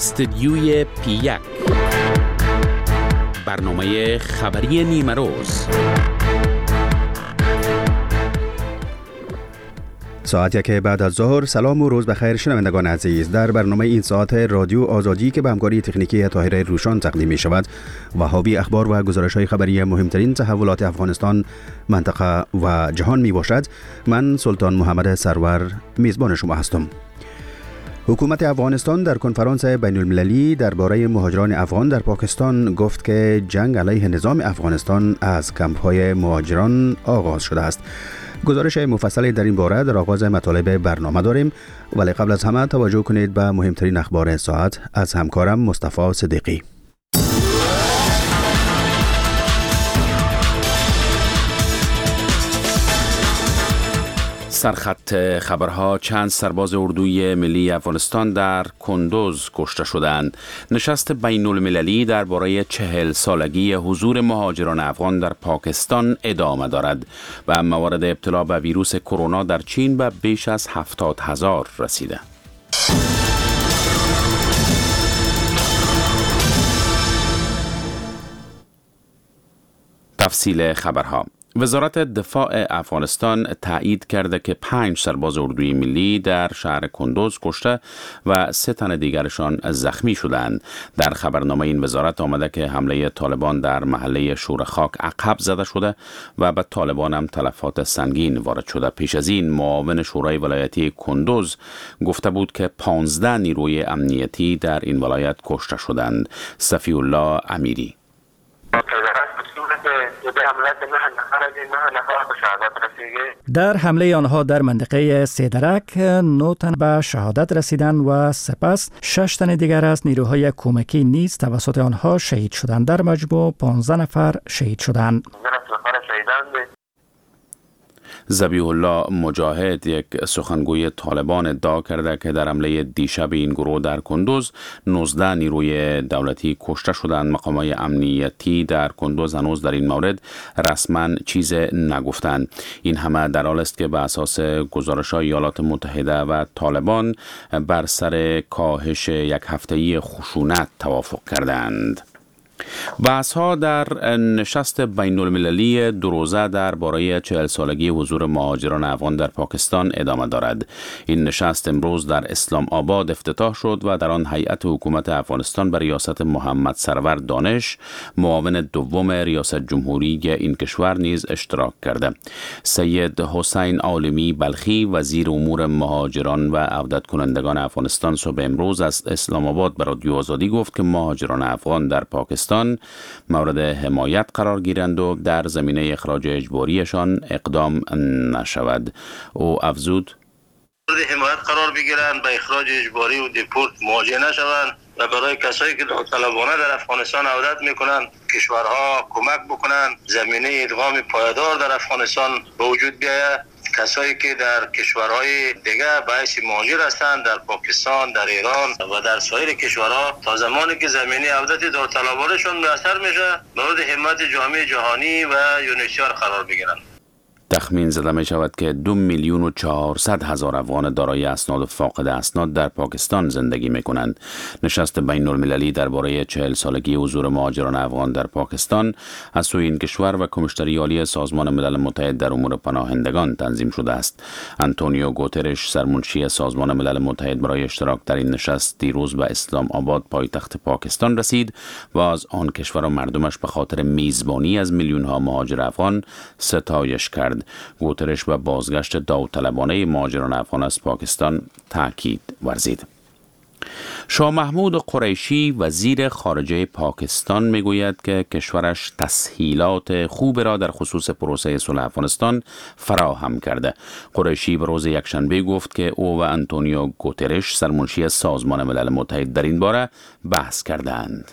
استدیوی پی1 برنامه خبری نیمه روز. ساعت یک بعد از ظهر. سلام و روز بخیر شنوندگان عزیز. در برنامه این ساعت رادیو آزادی که به همکاری تکنیکی طاهر روشان تقدیم می شود و حاوی اخبار و گزارش های خبری مهمترین تحولات افغانستان، منطقه و جهان می باشد، من سلطان محمد سرور میزبان شما هستم. حکومت افغانستان در کنفرانس بین المللی درباره مهاجران افغان در پاکستان گفت که جنگ علیه نظام افغانستان از کمپ‌های مهاجران آغاز شده است. گزارش مفصلی در این باره در آغاز مطالب برنامه داریم، ولی قبل از همه توجه کنید به مهمترین اخبار ساعت از همکارم مصطفی صدیقی. سرخط خبرها: چند سرباز اردوی ملی افغانستان در کندوز کشته شدند. نشست بین المللی درباره 40 سالگی حضور مهاجران افغان در پاکستان ادامه دارد و موارد ابتلا به ویروس کرونا در چین به بیش از 70,000 رسیده. تفصیل خبرها: وزارت دفاع افغانستان تایید کرده که 5 سرباز اردوی ملی در شهر کندوز کشته و 3 تن دیگرشان زخمی شدند. در خبرنامه این وزارت آمده که حمله طالبان در محله شورخاک عقب زده شده و به طالبان هم تلفات سنگین وارد شده. پیش از این معاون شورای ولایتی کندوز گفته بود که 15 نیروی امنیتی در این ولایت کشته شدند. صفی الله امیری: در حمله آنها در منطقه سیدرک 9 تن به شهادت رسیدند و سپس 6 تن دیگر از نیروهای کمکی نیز توسط آنها شهید شدند. در مجموع 15 نفر شهید شدند. ذبیح الله مجاهد، یک سخنگوی طالبان، ادعا کرده که در حمله دیشب این گروه در کندوز 19 نیروی دولتی کشته شدند. مقامات امنیتی در کندوز هنوز در این مورد رسما چیز نگفتند. این همه در حالی است که به اساس گزارش‌های ایالات متحده و طالبان بر سر کاهش یک هفته‌ای خشونت توافق کردند. بحث‌ها در نشست بین المللی 2 روزه درباره 40 سالگی حضور مهاجران افغان در پاکستان ادامه دارد. این نشست امروز در اسلام آباد افتتاح شد و در آن هیئت حکومت افغانستان به ریاست محمد سرور دانش، معاون دوم ریاست جمهوری این کشور، نیز اشتراک کرده. سید حسین عالمی بلخی، وزیر امور مهاجران و عودت کنندگان افغانستان، صبح امروز از اسلام آباد به رادیو آزادی گفت که مهاجران افغان در پاکستان مورد حمایت قرار گیرند و در زمینه اخراج اجباریشان اقدام نشود. او افزود: مورد حمایت قرار بگیرند، به اخراج اجباری و دیپورت مواجه نشوند و برای کسایی که داوطلبانه در افغانستان عودت میکنند کشورها کمک بکنند زمینه ادغام پایدار در افغانستان به وجود بیاید. کسایی که در کشورهای دیگه باعث مهاجر هستند، در پاکستان، در ایران و در سایر کشورها، تا زمانی که زمینه عودت داوطلبانشون میسر میشه مورد حمایت جامعه جهانی و یونیسیار قرار بگیرند. تخمین زده می شود که 2,400,000 افغان دارای اسناد و فاقد اسناد در پاکستان زندگی می کنند. نشست بین المللی درباره 40 سالگی حضور مهاجران افغان در پاکستان از سوی این کشور و کمیشنری عالی سازمان ملل متحد در امور پناهندگان تنظیم شده است. آنتونیو گوترش، سرمنشی سازمان ملل متحد، برای اشتراک در این نشست دیروز به اسلام آباد، پایتخت پاکستان، رسید و از آن کشور و مردمش به خاطر میزبانی از میلیون ها مهاجر افغان ستایش کرد. گوترش به بازگشت داوطلبانه مهاجران افغان از پاکستان تاکید ورزید. شاه محمود قریشی، وزیر خارجه پاکستان، میگوید که کشورش تسهیلات خوب را در خصوص پروسه صلح افغانستان فراهم کرده. قریشی به روز یکشنبه گفت که او و آنتونیو گوترش، سرمنشی سازمان ملل متحد، در این باره بحث کردند.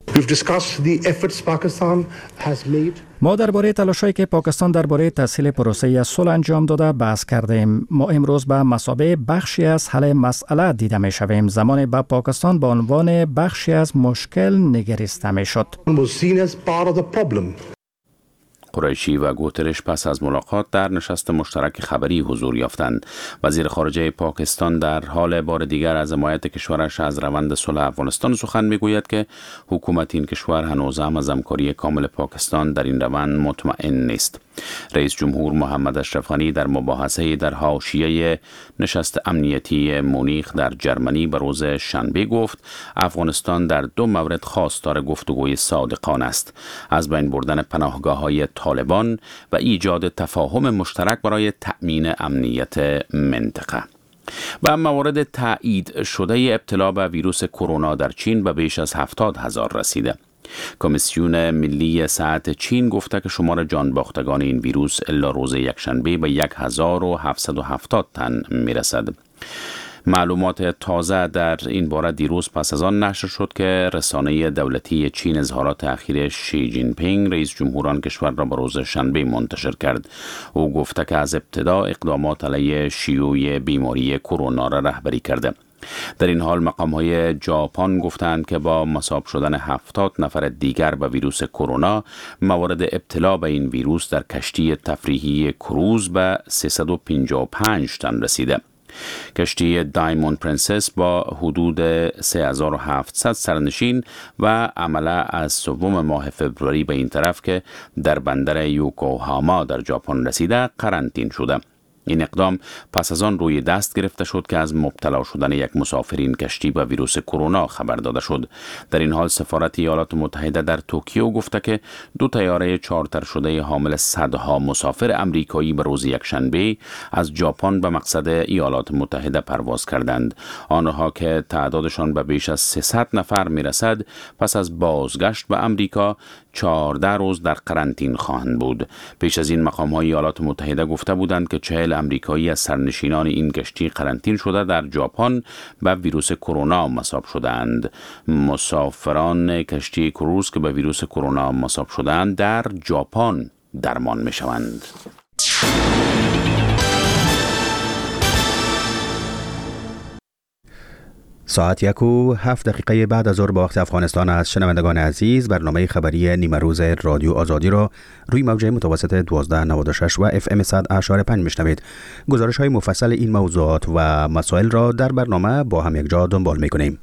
ما درباره تلاش‌هایی که پاکستان درباره تسهیل پروسه صلح انجام داده بحث کردیم. ما امروز به مثابه بخشی از حل مسئله دیده می‌شویم. زمان به پاکستان به عنوان بخشی از مشکل نگریسته می‌شد. قریشی و گوترش پس از ملاقات در نشست مشترک خبری حضور یافتند. وزیر خارجه پاکستان در حال بار دیگر از حمایت کشورش از روند صلح افغانستان سخن میگوید که حکومت این کشور هنوز هم از همکاری کامل پاکستان در این روند مطمئن نیست. رئیس جمهور محمد اشرف غنی در مباحثه در حاشیه نشست امنیتی مونیخ در جرمنی به روز شنبه گفت افغانستان در دو مورد خواستار گفتگوی صادقانه است: از بین بردن پناهگاه‌های طالبان و ایجاد تفاهم مشترک برای تأمین امنیت منطقه. و موارد تایید شده ابتلا به ویروس کرونا در چین به بیش از 70,000 رسیده. کمیسیون ملی صحت چین گفته که شمار جان باختگان این ویروس الا روز یکشنبه به 1770 تن میرسد. معلومات تازه در این باره دیروز پس از آن نشر شد که رسانه دولتی چین اظهارات اخیر شی جین پینگ رئیس جمهور آن کشور را به روز شنبه منتشر کرد. او گفته که از ابتدا اقدامات علیه شیوع بیماری کرونا را رهبری کرده. در این حال مقام‌های ژاپن گفتند که با مصاب شدن 70 نفر دیگر به ویروس کرونا، موارد ابتلا به این ویروس در کشتی تفریحی کروز به 355 تن رسیده. کشتی دایموند پرنسس با حدود 3700 سرنشین و عمله از سوم ماه فوریه به این طرف که در بندر یوکوهاما در ژاپن رسیده قرنطین شده. این اقدام پس از آن روی دست گرفته شد که از مبتلا شدن یک مسافر این کشتی به ویروس کرونا خبر داده شد. در این حال سفارت ایالات متحده در توکیو گفته که 2 طیاره چارتر شده حامل صدها مسافر امریکایی به روز یکشنبه از ژاپن به مقصد ایالات متحده پرواز کردند. آنها که تعدادشان به بیش از 300 نفر میرسد پس از بازگشت به امریکا 14 روز در قرنطین خواهند بود. پیش از این مقام‌های ایالات متحده گفته بودند که 40 امریکایی از سرنشینان این کشتی قرنطین شده در ژاپن به ویروس کرونا مصاب شدند. مسافران کشتی کروز که به ویروس کرونا مصاب شدند در ژاپن درمان می‌شوند. ساعت 1:07 بعد از ظهر با وقت افغانستان از شنوندگان عزیز برنامه خبری نیمه روز رادیو آزادی را روی موج متوسط 1296 و FM 100.5 میشنوید. گزارش های مفصل این موضوعات و مسائل را در برنامه با هم یک جا دنبال میکنیم.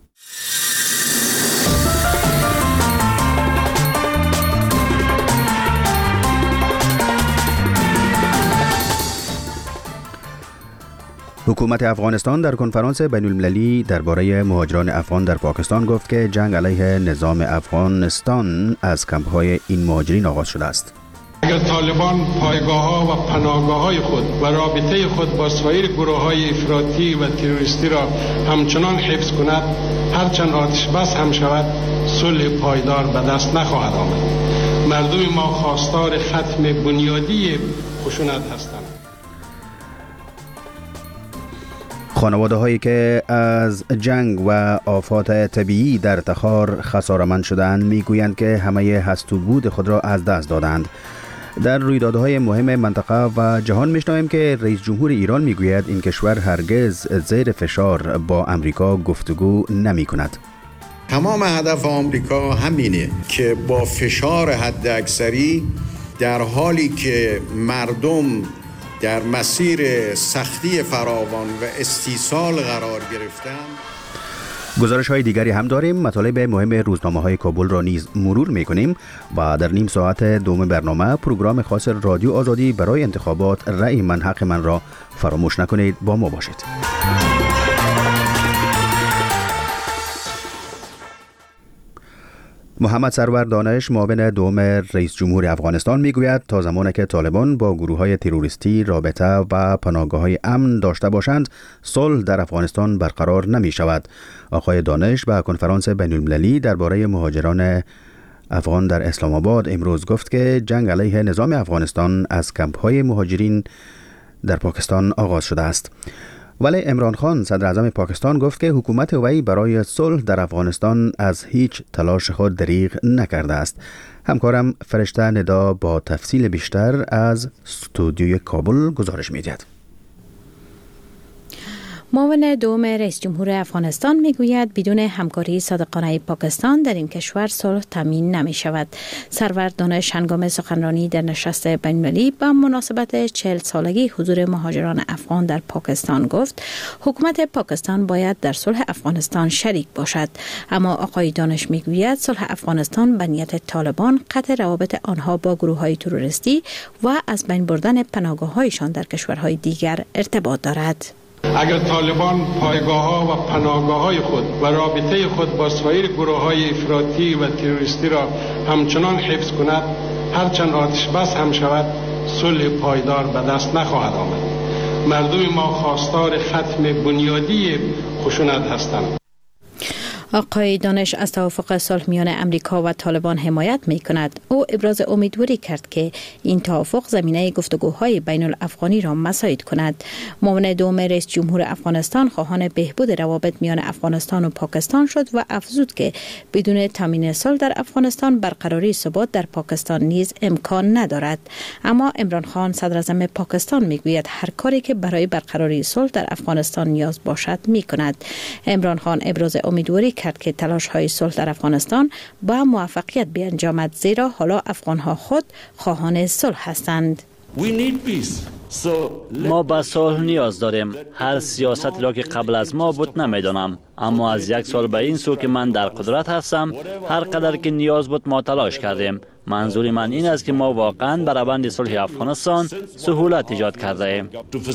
حکومت افغانستان در کنفرانس بین المللی درباره مهاجران افغان در پاکستان گفت که جنگ علیه نظام افغانستان از کمپ‌های این مهاجرین آغاز شده است. اگر طالبان پایگاه‌ها و پناهگاه‌های خود و رابطه خود با سایر گروه‌های افراطی و تروریستی را همچنان حفظ کند، هرچند آتش بس هم شود، صلح پایدار به دست نخواهد آمد. مردم ما خواستار ختم بنیادی خشونت هستند. خانواده هایی که از جنگ و آفات طبیعی در تخار خساره‌مند شدند میگویند که همه هست و بود خود را از دست دادند. در رویدادهای مهم منطقه و جهان میشنویم که رئیس جمهور ایران میگوید این کشور هرگز زیر فشار با امریکا گفتگو نمی کند. تمام هدف آمریکا همینه که با فشار حد اکثری در حالی که مردم در مسیر سختی فراوان و استیصال قرار گرفتند. گزارش های دیگری هم داریم. مطالب مهم روزنامه های کابل را نیز مرور می کنیم و در نیم ساعت دوم برنامه پروگرام خاص رادیو آزادی برای انتخابات رأی من حق من را فراموش نکنید. با ما باشید. محمد سرور دانش معاون دوم رئیس جمهور افغانستان میگوید تا زمانی که طالبان با گروه‌های تروریستی رابطه و پناهگاه‌های امن داشته باشند صلح در افغانستان برقرار نمی شود. آقای دانش به کنفرانس بین المللی درباره مهاجران افغان در اسلام آباد امروز گفت که جنگ علیه نظام افغانستان از کمپ‌های مهاجرین در پاکستان آغاز شده است. ولی عمران خان صدر اعظم پاکستان گفت که حکومت وی برای صلح در افغانستان از هیچ تلاش خود دریغ نکرده است. همکارم فرشته ندا با تفصیل بیشتر از استودیوی کابل گزارش می‌دهد. معاون دوم رئیس جمهور افغانستان میگوید بدون همکاری صادقانه پاکستان در این کشور صلح تامین نمی شود. سرور دانش هنگام سخنرانی در نشست بین‌المللی به مناسبت 40 سالگی حضور مهاجران افغان در پاکستان گفت حکومت پاکستان باید در صلح افغانستان شریک باشد. اما آقای دانش میگوید صلح افغانستان به نیت طالبان قطع روابط آنها با گروه‌های تروریستی و از بین بردن پناهگاه‌هایشان در کشورهای دیگر ارتباط دارد. اگر طالبان پایگاه‌ها و پناهگاه‌های خود و رابطه خود با سایر گروه‌های افراطی و تروریستی را همچنان حفظ کند، هرچند آتش بس هم شود صلح پایدار به دست نخواهد آمد. مردم ما خواستار ختم بنیادی خشونت هستند. آقای دانش از توافق صلح میان امریکا و طالبان حمایت می کند. او ابراز امیدواری کرد که این توافق زمینه گفتگوهای بین الافغانی را مساعد کند. معاون دوم رئیس جمهور افغانستان خواهان بهبود روابط میان افغانستان و پاکستان شد و افزود که بدون تامین صلح در افغانستان برقراری ثبات در پاکستان نیز امکان ندارد. اما عمران خان صدر اعظم پاکستان میگوید هر کاری که برای برقراری صلح در افغانستان نیاز باشد می کند. عمران خان ابراز امیدواری کرد که تلاش‌های صلح در افغانستان با موفقیت بیانجامد، زیرا حالا افغان‌ها خود خواهان صلح هستند. ما به صلح نیاز داریم. هر سیاستی را که قبل از ما بود نمیدانم، اما از 1 سال به این سو که من در قدرت هستم هر قدر که نیاز بود ما تلاش کردیم. منظور من این است که ما واقعا بر روند صلح افغانستان سهولت ایجاد کرده ایم.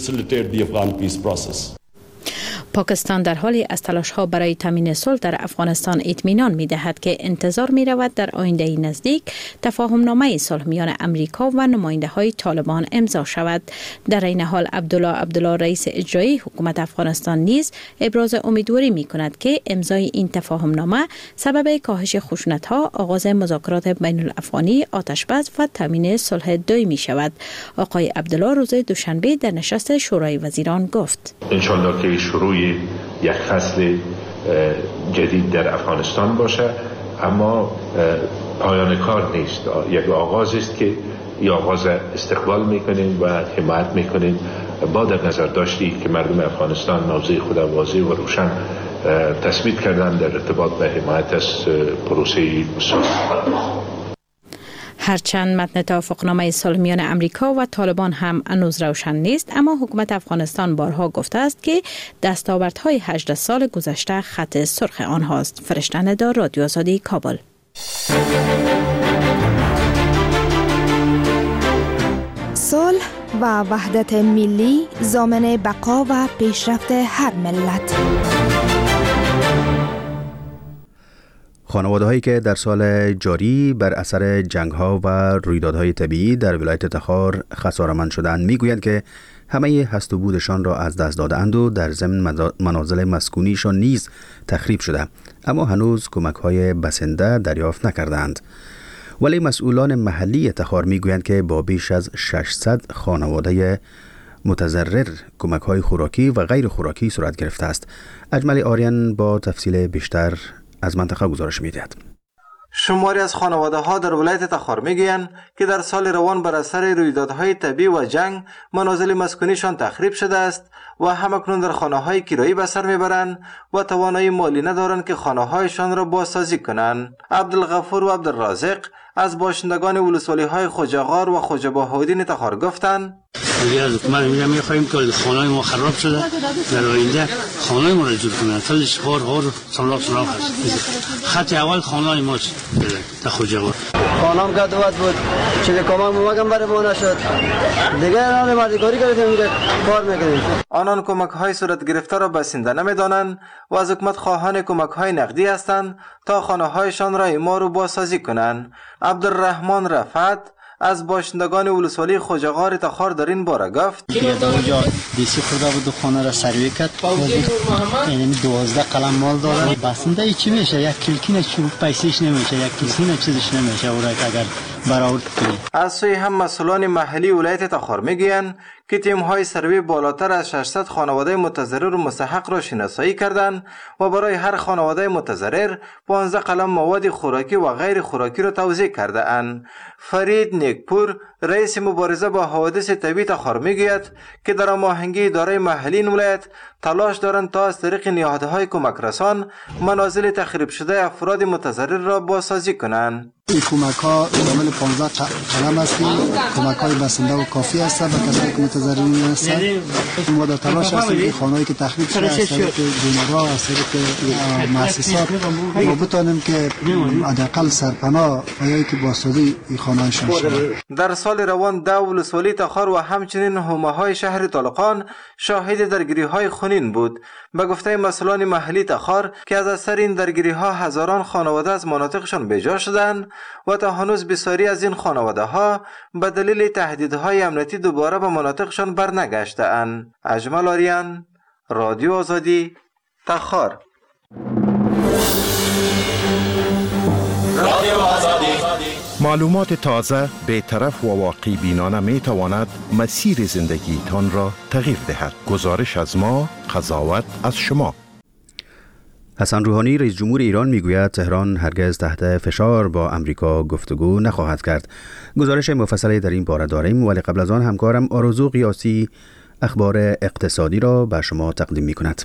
پاکستان در حالی از تلاش‌ها برای تامین صلح در افغانستان اطمینان می‌دهد که انتظار می‌رود در آینده نزدیک تفاهم‌نامه صلح میان امریکا و نماینده‌های طالبان امضا شود. در این حال عبدالله رئیس اجرایی حکومت افغانستان نیز ابراز امیدواری می‌کند که امضای این تفاهم‌نامه سبب کاهش خشونت‌ها، آغاز مذاکرات بین الافغانی، آتش‌بس و تامین صلح دائمی شود. آقای عبدالله روز دوشنبه در نشست شورای وزیران گفت: انشالله که شروع یک فصل جدید در افغانستان باشه، اما پایان کار نیست، یک آغاز است که این آغاز استقبال میکنیم و حمایت میکنیم با در نظر داشتی که مردم افغانستان موضع خود واضح و روشن تثبیت کردن در ارتباط به حمایت از پروسه صلح. هرچند متن توافقنامه صلح میان امریکا و طالبان هم هنوز روشن نیست، اما حکومت افغانستان بارها گفته است که دستاوردهای 18 سال گذشته خط سرخ آنهاست. فرشته ندا، رادیو آزادی، کابل. صلح و وحدت ملی ضامن بقا و پیشرفت هر ملت. خانواده‌هایی که در سال جاری بر اثر جنگ‌ها و رویدادهای طبیعی در ولایت تخار خساره‌مند شدند می‌گویند که همه هست و بودشان را از دست داده‌اند و در ضمن منازل مسکونیشان نیز تخریب شده، اما هنوز کمک‌های بسنده دریافت نکردند. ولی مسئولان محلی تخار می‌گویند که با بیش از 600 خانواده متضرر کمک‌های خوراکی و غیر خوراکی صورت گرفته است. اجمل آریان با تفصیل بیشتر از منطقه گزارش می‌دهد. شماری از خانواده‌ها در ولایت تخار می‌گویند که در سال روان بر اثر رویدادهای طبیعی و جنگ منازل مسکونیشان تخریب شده است و همکنون در خانه‌های کرایی به سر می‌برند و توانایی مالی ندارند که خانه‌هایشان را بازسازی کنند. عبدالغفور و عبدالرازق از باشندگان ولسوالی‌های خوجاغار و خوجه بهاءالدین تخار گفتند: دیگه از حکومت می‌خوایم که خانه‌های ما خراب شده، در آینده خانه‌های ما را جور کنند. تلش هر سراغ هست. خط اول خانه‌های ما در خوجاغار. خانه‌ام گدوات بود، چیزی کمک مگم برای ما نشد. دیگه الان مردکاری کردیم که کار می‌کنیم. آنان کمک‌های صورت گرفته را بسنده نمی‌دانند و از حکومت خواهان کمک‌های نقدی هستند تا خانه‌هایشان را اعمار و بازسازی کنند. عبدالرحمن رفعت از باشندگان ولسوالی خوجاغار تخار در این باره گفت: در اونجا دیسی خورده بود و خانه را سروی کرد، یعنی 12 قلم مال داره. بسنده چی میشه؟ یک کلکین چوب پیسیش نمیشه، یک کلکین چیزش نمیشه. اگر برآورد کنی. از سوی هم مسئولان محلی ولایت تخار میگویند که تیم‌های سروی بالاتر از 600 خانواده متضرر و مستحق را شناسایی کردند و برای هر خانواده متضرر 15 قلم مواد خوراکی و غیر خوراکی را توزیع کرده اند. فرید نیکپور رئیس مبارزه با حوادث طبیعی تخار میگوید که در هماهنگی اداره محلی این ولایت تلاش دارند تا از طریق نهادهای کمک رسان منازل تخریب شده افراد متضرر را بازسازی کنند. این کمک ها شامل 15 قلم است که کمک های بسنده و کافی است به کسانی که متضررین هستند. ما در تلاش هستیم که خانه‌ای که تخریب شده از طریق دونرها از طریق مؤسسات ما بتوانیم که حداقل سرپناه یا که بازسازی این خانه‌هایشان شود. در سال روان 10 ولسوالی تخار و همچنین حومه‌های شهر طالقان شاهد درگیری‌های خونین بود. به گفته مسئولان محلی تخار که از اثر این درگیری‌ها هزاران خانواده از مناطقشان بیجا شدند و تا هنوز بسیاری از این خانواده‌ها به دلیل تهدیدهای امنیتی دوباره به مناطقشان برنگشته‌اند. اجمل آریان، رادیو آزادی، تخار. معلومات تازه، بی‌طرف و واقعی بینانه می تواند مسیر زندگی تان را تغییر دهد. گزارش از ما، قضاوت از شما. حسن روحانی رئیس جمهور ایران میگوید تهران هرگز تحت فشار با امریکا گفتگو نخواهد کرد. گزارش مفصلی در این باره داریم، ولی قبل از آن همکارم آرزو قیاسی اخبار اقتصادی را به شما تقدیم می کند.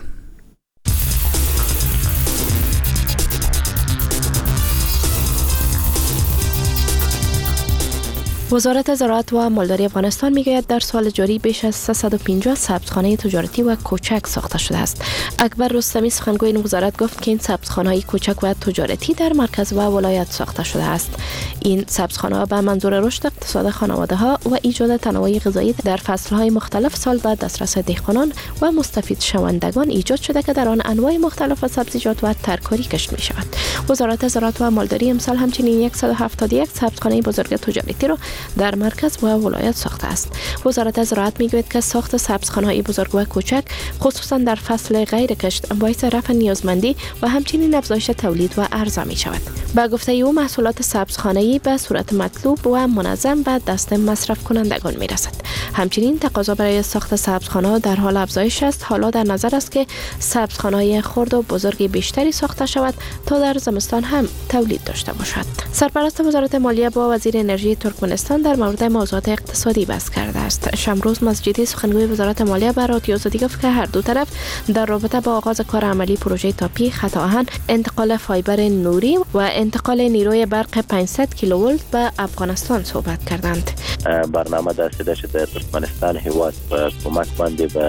وزارت زراعت و مالداری افغانستان میگوید در سال جاری بیش از 350 سبزخانه تجارتی و کوچک ساخته شده است. اکبر رستمی سخنگوی این وزارت گفت که این سبزخانه‌های کوچک و تجارتی در مرکز و ولایت ساخته شده است. این سبزخانه‌ها به منظور رشد اقتصاد خانواده‌ها و ایجاد تنوع غذایی در فصل‌های مختلف سال به دسترس دهقانان و مستفید شوندگان ایجاد شده که در آن انواع مختلف سبزیجات و ترکاری کشت می‌شود. وزارت زراعت و مالداری امسال همچنین 171 سبزخانه بزرگ تجارتی را در مرکز و ولایت ساخته است. وزارت زراعت میگوید که ساخت سبزخانه‌های بزرگ و کوچک خصوصا در فصل غیر کشت باعث رفع نیازمندی و همچنین افزایش تولید و عرضه می شود. با گفته او محصولات سبزخانه‌ای به صورت مطلوب و منظم به دست مصرف کنندگان می رسد. همچنین تقاضا برای ساخت سبزخانه‌ها در حال افزایش است. حالا در نظر است که سبزخانه‌های خرد و بزرگ بیشتری ساخته شود تا در زمستان هم تولید داشته باشد. سرپرست وزارت مالیه با وزیر انرژی ترکمنستان در مورد موضوعات اقتصادی بحث کرده است. شمروز مسجدی سخنگوی وزارت مالیه به رادیو آزادی گفت که هر دو طرف در رابطه با آغاز کار عملی پروژه تاپی خط آهن، انتقال فایبر نوری و انتقال نیروی برق 500 کیلوولت به افغانستان صحبت کردند. برنامه داشته شده ترکمنستان هیواد کمک باندې به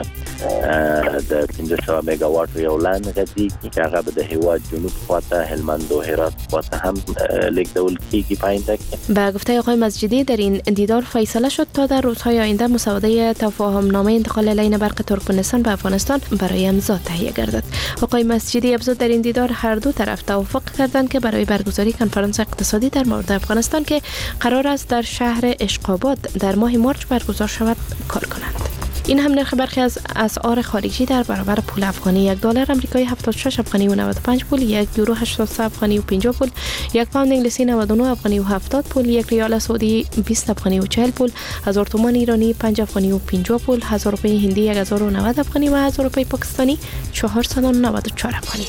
د 1500 میگاوات یو لان غدي چې هغه به د هیواد جنوب خواته هلمند و هرات خواته هم لیکدول کیږي پاینده. به گفته آقای مسجدی در این دیدار فیصله شد تا در روزهای آینده مسوده تفاهم نامه انتقال لین برق ترکمنستان به افغانستان برای امضا تهیه گردد. آقای مسجدی افزود در این دیدار هر دو طرف توافق کردند که برای برگزاری کنفرانس اقتصادی در مورد افغانستان که قرار است در شهر اشقاباد در ماه مارچ برگزار شود کار کنند. این هم نرخ برخی از اسعار خارجی در برابر پول افغانی: $1 آمریکایی 76 افغانی و 95 پول، $1 83 افغانی و 50 پول، یک پوند انگلیسی 99 افغانی و 70 پول، یک ریال سعودی 20 افغانی و 40 پول، 1000 تومان ایرانی 5 افغانی و 50 پول، 1000 روپیه هندی 1090 افغانی و 1000 روپیه پاکستانی 494 افغانی.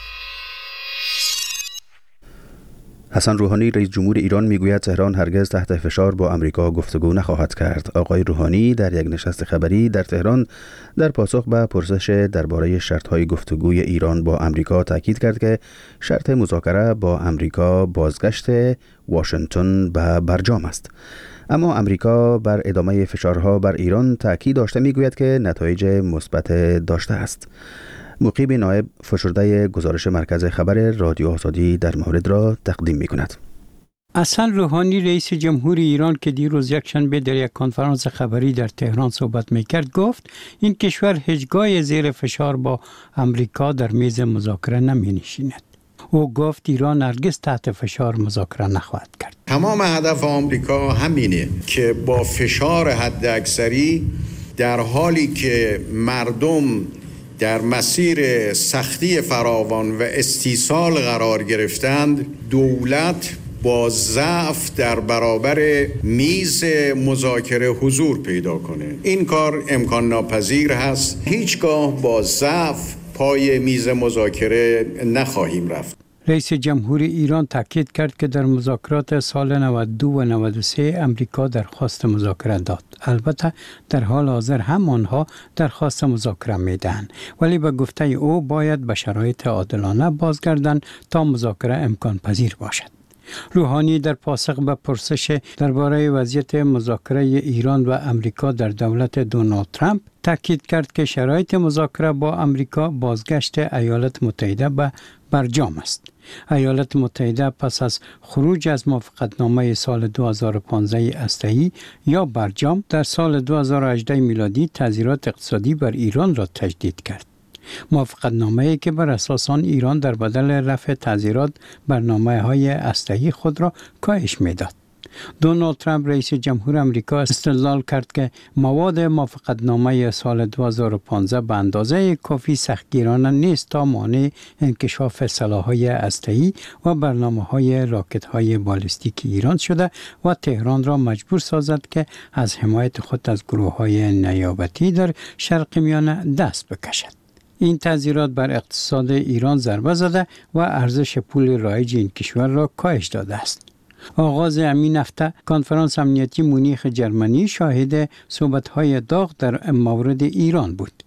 حسن روحانی رئیس جمهور ایران میگوید تهران هرگز تحت فشار با امریکا گفتگو نخواهد کرد. آقای روحانی در یک نشست خبری در تهران در پاسخ به پرسش درباره شرط‌های گفتگوی ایران با امریکا تاکید کرد که شرط مذاکره با امریکا بازگشت واشنگتن به برجام است. اما امریکا بر ادامه فشارها بر ایران تاکید داشته میگوید که نتایج مثبت داشته است. مقیب نایب فشرده گزارش مرکز خبر رادیو آزادی در مورد را تقدیم می کند. حسن روحانی رئیس جمهور ایران که دیروز یکشنبه در یک کنفرانس خبری در تهران صحبت میکرد گفت این کشور هیچگاه زیر فشار با امریکا در میز مذاکره نمی نشیند. او گفت ایران هرگز تحت فشار مذاکره نخواهد کرد. تمام هدف آمریکا همینه که با فشار حداکثری در حالی که مردم در مسیر سختی فراوان و استیصال قرار گرفتند، دولت با ضعف در برابر میز مذاکره حضور پیدا کنه. این کار امکان ناپذیر هست. هیچگاه با ضعف پای میز مذاکره نخواهیم رفت. رئیس جمهوری ایران تاکید کرد که در مذاکرات سال 92 و 93 امریکا درخواست مذاکره داد. البته در حال حاضر هم آنها درخواست مذاکره میدهند، ولی به گفته او باید به شرایط عادلانه بازگردند تا مذاکره امکان پذیر باشد. روحانی در پاسخ به پرسش درباره وضعیت مذاکره ایران و امریکا در دولت دونالد ترامپ تاکید کرد که شرایط مذاکره با امریکا بازگشت ایالات متحده به برجام است. ایالات متحده پس از خروج از موافقتنامه سال 2015 هسته‌ای یا برجام در سال 2018 میلادی تعزیرات اقتصادی بر ایران را تجدید کرد. موافقتنامه‌ای که بر اساس آن ایران در بدل رفع تعزیرات برنامه‌های هسته‌ای خود را کاهش می‌داد. دونالد ترامپ رئیس جمهور آمریکا استدلال کرد که مواد موافقتنامه سال 2015 به اندازه کافی سختگیرانه نیست تا مانع انکشاف سلاح‌های هسته‌ای و برنامه‌های راکت‌های بالستیک ایران شده و تهران را مجبور سازد که از حمایت خود از گروه‌های نیابتی در شرق میانه دست بکشد. این تعزیرات بر اقتصاد ایران ضربه زده و ارزش پول رایج این کشور را کاهش داده است. آغاز همین هفته کنفرانس امنیتی مونیخ جرمنی شاهد صحبت‌های داغ در مورد ایران بود.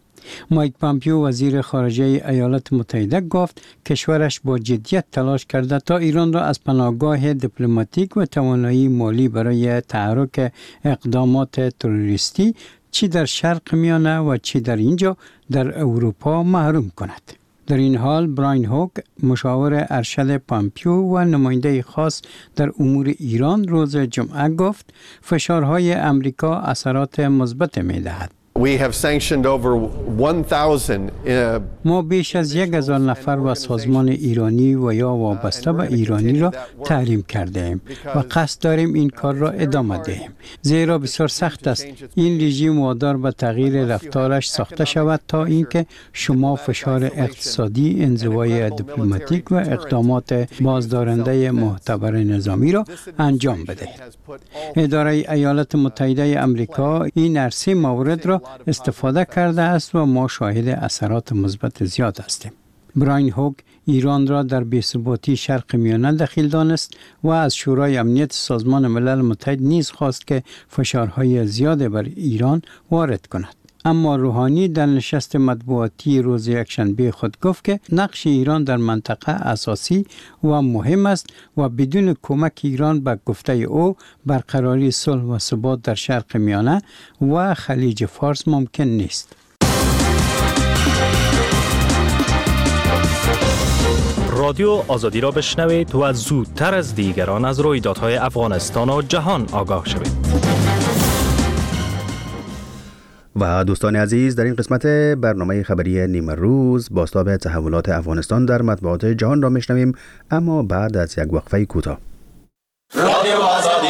مایک پامپیو وزیر خارجه ایالات متحده گفت کشورش با جدیت تلاش کرده تا ایران را از پناهگاه دیپلماتیک و توانایی مالی برای تحرک اقدامات تروریستی چی در شرق میانه و چی در اینجا در اروپا محروم کند. در این حال براین هوک مشاور ارشد پامپیو و نماینده خاص در امور ایران روز جمعه گفت فشارهای امریکا اثرات مثبت می‌دهد. ما بیش از 1000 نفر و سازمان ایرانی و یا وابسته به ایرانی را تحریم کرده ایم و قصد داریم این کار را ادامه دهیم، زیرا بسیار سخت است این رژیم وادار به تغییر رفتارش ساخته شود تا اینکه شما فشار اقتصادی، انزوای دیپلماتیک و اقدامات بازدارنده معتبر نظامی را انجام بدهید. اداره ایالات متحده آمریکا این عرصه موارد را استفاده کرده است و ما شاهد اثرات مثبت زیاد هستیم. براین هوک ایران را در بی‌ثباتی شرق میانه دخیل دانست و از شورای امنیت سازمان ملل متحد نیز خواست که فشارهای زیاد بر ایران وارد کند. اما روحانی در نشست مطبوعاتی روز یکشنبه خود گفت که نقش ایران در منطقه اساسی و مهم است و بدون کمک ایران به گفته او برقراری صلح و ثبات در شرق میانه و خلیج فارس ممکن نیست. رادیو آزادی را بشنوید و زودتر از دیگران از رویدادهای افغانستان و جهان آگاه شوید. و دوستان عزیز، در این قسمت برنامه خبری نیمه روز بازتاب تحولات افغانستان در مطبوعات جهان را میشنویم، اما بعد از یک وقفه کوتاه. رادیو آزادی.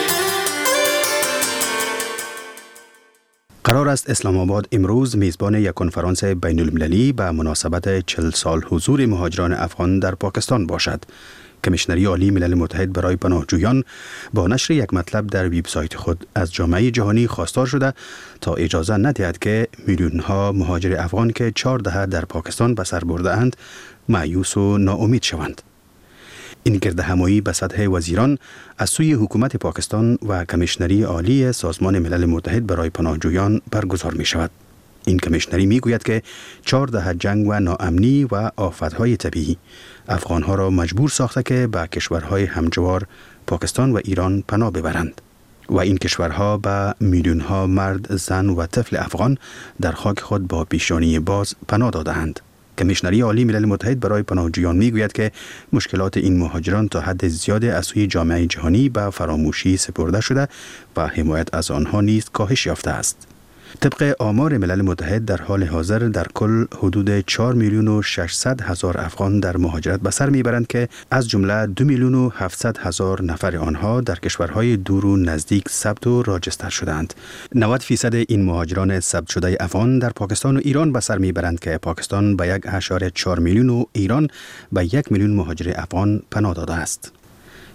قرار است اسلام آباد امروز میزبان یک کنفرانس بین المللی به مناسبت 40 سال حضور مهاجران افغان در پاکستان باشد. کمیشنری عالی ملل متحد برای پناهجویان با نشر یک مطلب در وبسایت خود از جامعه جهانی خواستار شده تا اجازه ندهد که میلیون‌ها مهاجر افغان که 4 دهه در پاکستان به سر برده اند مایوس و ناامید شوند. این گردهمایی به سطح وزیران از سوی حکومت پاکستان و کمیشنری عالی سازمان ملل متحد برای پناهجویان برگزار می شود. این کمیشنری می گوید که 4 دهه جنگ و ناامنی و آفتهای طبیعی افغانها را مجبور ساخته که به کشورهای همجوار پاکستان و ایران پناه ببرند و این کشورها به میلیون‌ها مرد، زن و طفل افغان در خاک خود با پیشانی باز پناه داده‌اند. کمیشنری عالی ملل متحد برای پناهجویان میگوید که مشکلات این مهاجران تا حد زیاد از سوی جامعه جهانی به فراموشی سپرده شده و حمایت از آنها نیز کاهش یافته است. طبق آمار ملل متحد در حال حاضر در کل حدود 4,600,000 افغان در مهاجرت به سر میبرند که از جمله 2,700,000 نفر آنها در کشورهای دور و نزدیک ثبت و راجستر شدند. 90% این مهاجران ثبت شده افغان در پاکستان و ایران به سر میبرند که پاکستان به 1.4 میلیون و ایران به 1 میلیون مهاجر افغان پناه داده است.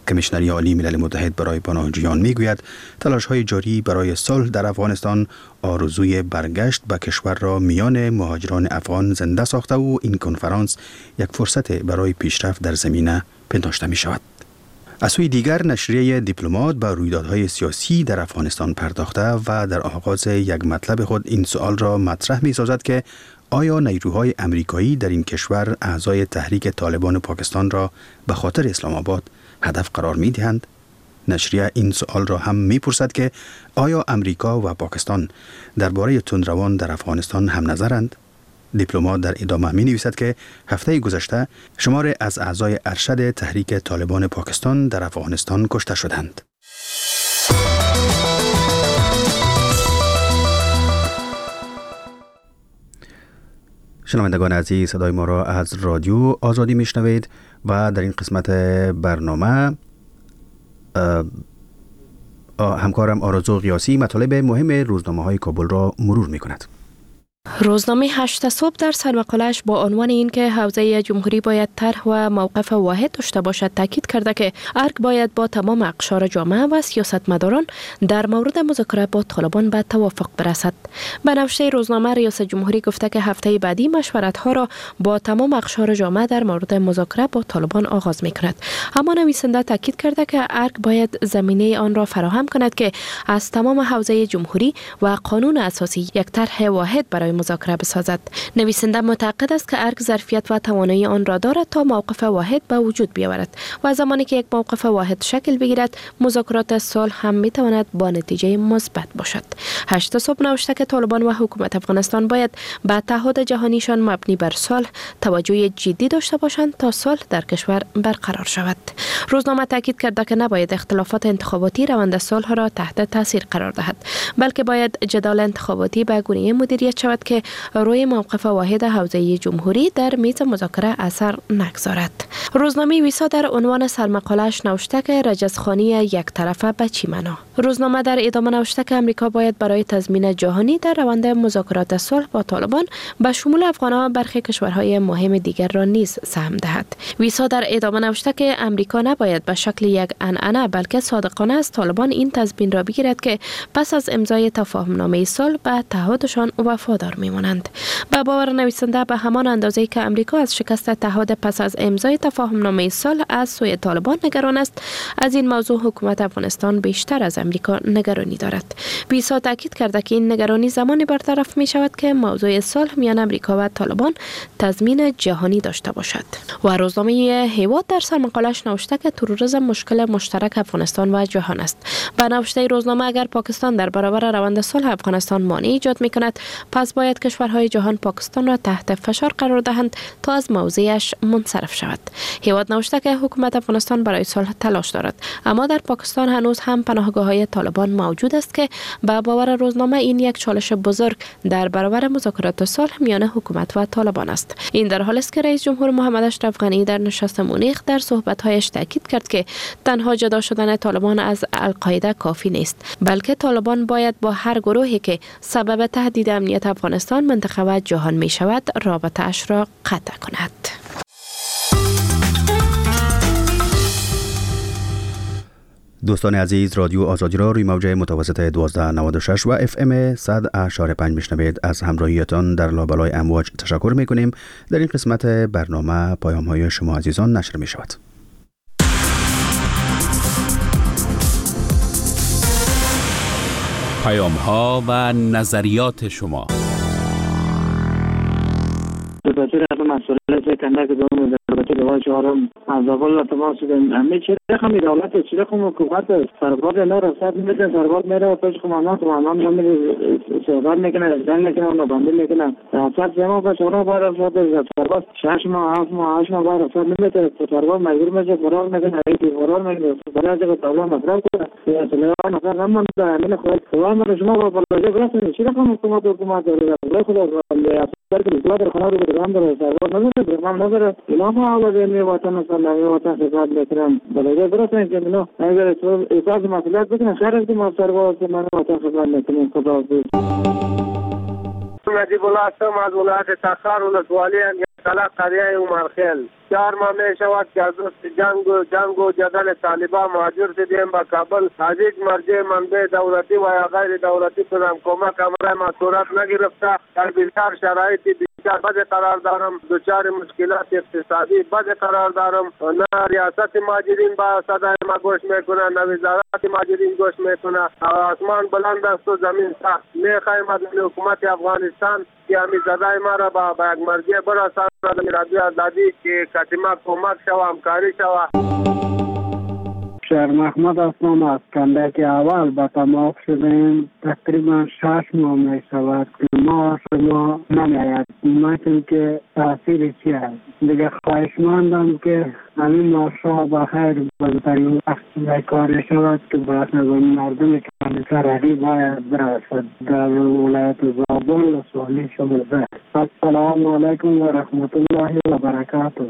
کمیشنری عالی ملل متحد برای پناهجویان میگوید تلاش‌های جاری برای صلح در افغانستان آرزوی برگشت به کشور را میان مهاجران افغان زنده ساخته و این کنفرانس یک فرصت برای پیشرفت در زمینه پنداشته می شود. از سوی دیگر نشریه دیپلمات به رویدادهای سیاسی در افغانستان پرداخته و در آغاز یک مطلب خود این سوال را مطرح می سازد که آیا نیروهای امریکایی در این کشور اعضای تحریک طالبان پاکستان را به خاطر اسلام آباد هدف قرار می دهند؟ نشریه این سوال را هم می پرسد که آیا امریکا و پاکستان درباره تندروان در افغانستان هم نظرند؟ دیپلمات در ادامه می نویسد که هفته گذشته شمار از اعضای ارشد تحریک طالبان پاکستان در افغانستان کشته شدند. شنوندگان عزیز، صدای ما را از رادیو آزادی میشنوید و در این قسمت برنامه همکارم آرزو قیاسی مطالب مهم روزنامه‌های کابل را مرور می‌کند. روزنامه 8 صبح در سرمقاله‌اش با عنوان اینکه حوزه جمهوری باید طرح و موقف واحد داشته باشد تاکید کرده که ارگ باید با تمام اقشار جامعه و سیاستمداران در مورد مذاکره با طالبان به توافق برسد. به نوشته روزنامه ریاست جمهوری گفته که هفته بعدی مشورت‌ها را با تمام اقشار جامعه در مورد مذاکره با طالبان آغاز می‌کند. اما نویسنده تاکید کرده که ارگ باید زمینه آن را فراهم کند که از تمام حوزه جمهوری و قانون اساسی یک طرح واحد برای مذاکره بسازد. نویسنده معتقد است که ارگ ظرفیت و توانایی آن را دارد تا موقف واحد به وجود بیاورد و زمانی که یک موقف واحد شکل بگیرد مذاکرات صلح هم می تواند با نتیجه مثبت باشد. 8 صبح نوشته که طالبان و حکومت افغانستان باید به تعهد جهانیشان مبنی بر صلح توجه جدی داشته باشند تا صلح در کشور برقرار شود. روزنامه تاکید کرده که نباید اختلافات انتخاباتی روند صلح را تحت تاثیر قرار دهد، بلکه باید جدال انتخاباتی به گونه مدیریت شود که روی موقف واحد حوزه جمهوری در میز مذاکره اثر نگذارد. روزنامه ویسا در عنوان سرمقاله‌اش نوشته که رجزخوانی یک طرفه به چی معنا؟ روزنامه در ادامه نوشته که امریکا باید برای تضمین جهانی در روند مذاکرات صلح با طالبان به شمول افغان‌ها برخی کشورهای مهم دیگر را نیز سهم دهد. ویسا در ادامه نوشته که امریکا نباید به شکل یک عنعنه بلکه صادقانه از طالبان این تضمین را بگیرد که پس از امضای تفاهم‌نامه صلح به تعهدشان وفادار میمانند. به باور نویسنده به همان اندازه که امریکا از شکست تعهد پس از امضای تفاهم‌نامه صلح از سوی طالبان نگران است، از این موضوع حکومت افغانستان بیشتر از امریکا نگرانی دارد. ویسا تاکید کرده که این نگرانی زمانی برطرف می شود که موضوع صلح میان امریکا و طالبان تضمین جهانی داشته باشد. و روزنامه هیواد در سرمقاله‌اش نوشته که تروریسم مشکل مشترک افغانستان و جهان است. به نوشته روزنامه اگر پاکستان در برابر روند صلح افغانستان مانع ایجاد می کند، پس باید کشورهای جهان پاکستان را تحت فشار قرار دهند تا از موضعش منصرف شود. هیواد نوشته که حکومت افغانستان برای صلح تلاش دارد، اما در پاکستان هنوز هم پناهگاه‌های طالبان موجود است که به باور روزنامه این یک چالش بزرگ در برابر مذاکرات صلح میان حکومت و طالبان است. این در حالی است که رئیس جمهور محمد اشرف غنی در نشست مونیخ در صحبت‌هایش تاکید کرد که تنها جدا شدن طالبان از القاعده کافی نیست، بلکه طالبان باید با هر گروهی که سبب تهدید امنیت افغانستان، منطقه و جهان می شود رابطه اش را قطع کند. دوستان عزیز، رادیو آزادی را روی موج متوسط 1296 و FM 100.5 میشنوید. از همراهیتان در لابلای امواج تشکر میکنیم. در این قسمت برنامه پیام های شما عزیزان نشر می شود. پیام ها و نظریات شما. بسیار از مسئولیت کنده که دوم در دوای چهارم از اول تماس شدیم. همه چی رقم دولت چی رقم حکومت سرباز نه رصد میده، سرباز میره پیش قماندان میره صحبت میکنه، جنگ میکنه، نوبندی میکنه. رصد زمان به چهارم باید رصد سرباز 6 ماه 7 ماه 8 ماه باید رصد نمیده. سرباز مجبور میشه فرار میکنه، فرار میکنه. برای اینکه طالبان مطرح کنه یا سلیمان مثلا نمون همین خود قوام شما با پروژه برسونید. چی رقم حکومت داره؟ خدا در که خانه رو برام داره سرباز نداره، برام نداره. اینا ما آواز وطن سلام وطن خدمت میکنم. بلکه برسن که اینا اگر تو احساس مسئولیت بکنن شهر که ما سرباز من وطن خدمت میکنم. خدا حافظ. نجیب الله هستم از ولایت تخار ولسوالی کلا قریه عمرخیل 4 ماه می شود که از جنگ و جدل طالبان مهاجر شدیم به کابل. از یک مرجع منبع دولتی و یا غیر دولتی کنم کمک امر ما صورت نگرفته. در بسیار شرایط بسیار بد قرار دارم، دچار مشکلات اقتصادی بد قرار دارم. نه ریاست مهاجرین با صدای ما گوش میکنه، نه وزارت مهاجرین گوش میکنه. آسمان بلند است و زمین سخت. میخوایم از حکومت افغانستان که همین صدای ما را با یک مرجع برساند رادیو آزادی که کتیما کمک شوه، همکاری شوه. شهر محمد هستم از کندک اول به تماف شدیم. تقریبا 6 ماه می شود که ما شما نمیاید. ممکن که تاثیر چی هست دیگه. خواهشمندم که همین ماشا بخیر بزرگترین وقت کاری شود که برای مردم که سرحدی باید برسد در ولایت زابل سوالی شمال ده. السلام علیکم و رحمت الله و برکاته.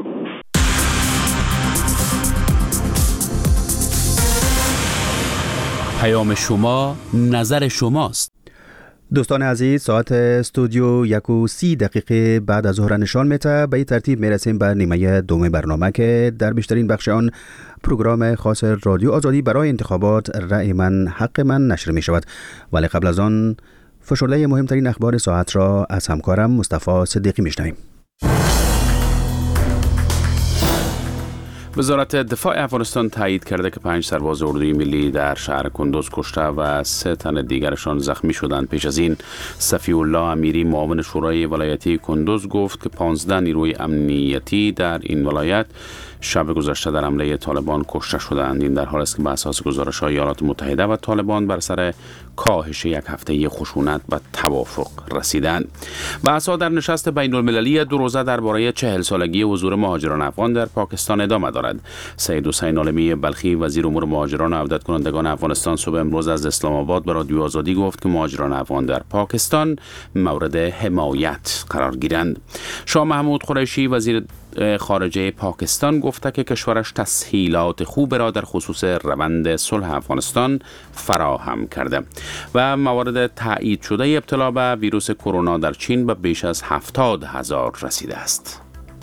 پیام شما نظر شماست. دوستان عزیز، ساعت استودیو 1:30 بعد از ظهر نشان میده. به این ترتیب میرسیم به نیمه دوم برنامه که در بیشترین بخش آن پروگرام خاص رادیو آزادی برای انتخابات رأی من حق من نشر می شود. ولی قبل از آن فشرده مهمترین اخبار ساعت را از همکارم مصطفی صدیقی میشنویم. وزارت دفاع افغانستان تایید کرده که 5 سرباز اردوی ملی در شهر کندوز کشته و 3 تن دیگرشان زخمی شدند. پیش از این صفی الله امیری معاون شورای ولایتی کندوز گفت که 15 نیروی امنیتی در این ولایت شب گذشته در حمله طالبان کشته شدند. این در حالی است که بر اساس گزارش‌های ایالات متحده و طالبان بر سر کاهش یک هفته‌ای خشونت به توافق رسیدند. بحث‌ها در نشست بین‌المللی 2 روزه درباره 40 سالگی حضور مهاجران افغان در پاکستان ادامه دارد. سید حسین عالمی بلخی وزیر امور مهاجران و عودت کنندگان افغانستان صبح امروز از اسلام آباد به رادیو آزادی گفت که مهاجران افغان در پاکستان مورد حمایت قرار گیرند. شاه محمود قریشی وزیر خارجه پاکستان گفته که کشورش تسهیلات خوب را در خصوص روند صلح افغانستان فراهم کرده و موارد تایید شده ابتلا به ویروس کرونا در چین به بیش از 70,000 رسیده است.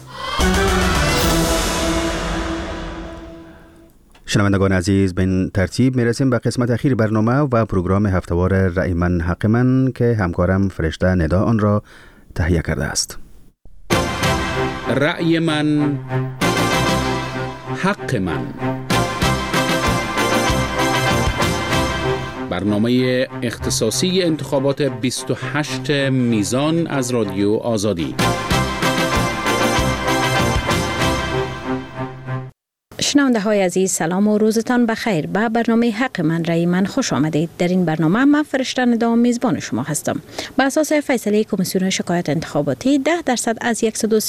شنوندگان عزیز، به این ترتیب میرسیم به قسمت اخیر برنامه و پروگرام هفتهوار رأی من حق من که همکارم فرشته ندا آن را تهیه کرده است. رأی من حق من، برنامه اختصاصی انتخابات 28 میزان از رادیو آزادی. شنونده های عزیز، سلام و روزتان بخیر. به برنامه حق من رأی من خوش آمدید. در این برنامه من فرشته ندا میزبان شما هستم. بر اساس فیصله کمیسیون شکایت انتخاباتی 10% از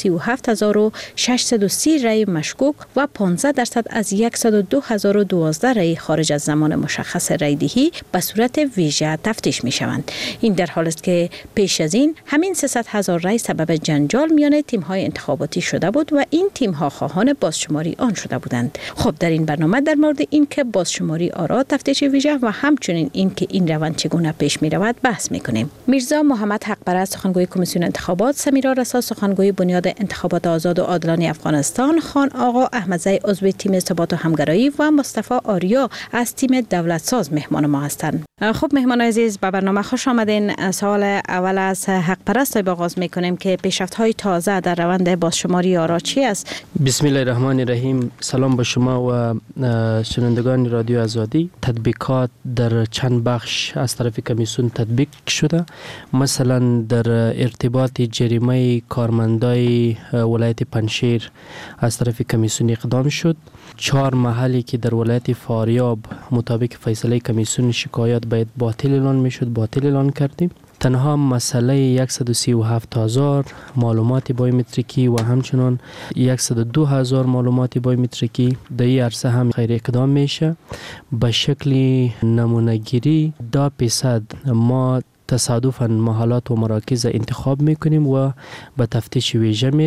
137,630 رأی مشکوک و 15% از 102,012 رأی خارج از زمان مشخص رأی دهی به صورت ویژه تفتیش می شوند. این در حالی است که پیش از این همین 300,000 رأی سبب جنجال میان تیم های انتخاباتی شده بود و این تیم ها خواهان بازشماری آن شده بودند. خب در این برنامه در مورد این که بازشماری آرا، تفتیش ویژه و همچنین این که این روند چگونه پیش می رود بحث می کنیم. میرزا محمد حقپرست سخنگوی کمیسیون انتخابات، سمیرا رسا سخنگوی بنیاد انتخابات آزاد و عادلانه افغانستان، خان آقا احمدزی عضو تیم ثبات و همگرایی و مصطفی آریا از تیم دولت ساز مهمان ما هستند. خب مهمان عزیز، به برنامه خوش آمدین. سوال اول از حقپرست آغاز می کنیم که پیشرفت‌های تازه در روند بازشماری آرا چی است؟ بسم الله الرحمن الرحیم. سلام به شما و شنوندگان رادیو آزادی. تطبیقات در چند بخش از طرف کمیسیون تطبیق شده. مثلا در ارتباط جریمه کارمندای ولایت پنجشیر از طرف کمیسیون اقدام شد. 4 محلی که در ولایت فاریاب مطابق فیصله کمیسیون شکایت باید باطل اعلان میشد، باطل اعلان کردیم. تنها مسئله 137,000 معلومات بایومتریکی و همچنان 102,000 معلومات بایومتریکی در این عرصه هم غیر اقدام میشه. به شکل نمونه‌گیری 2% ما تصادفاً محلات و مراکز انتخاب میکنیم و به تفتیش ویژه میره.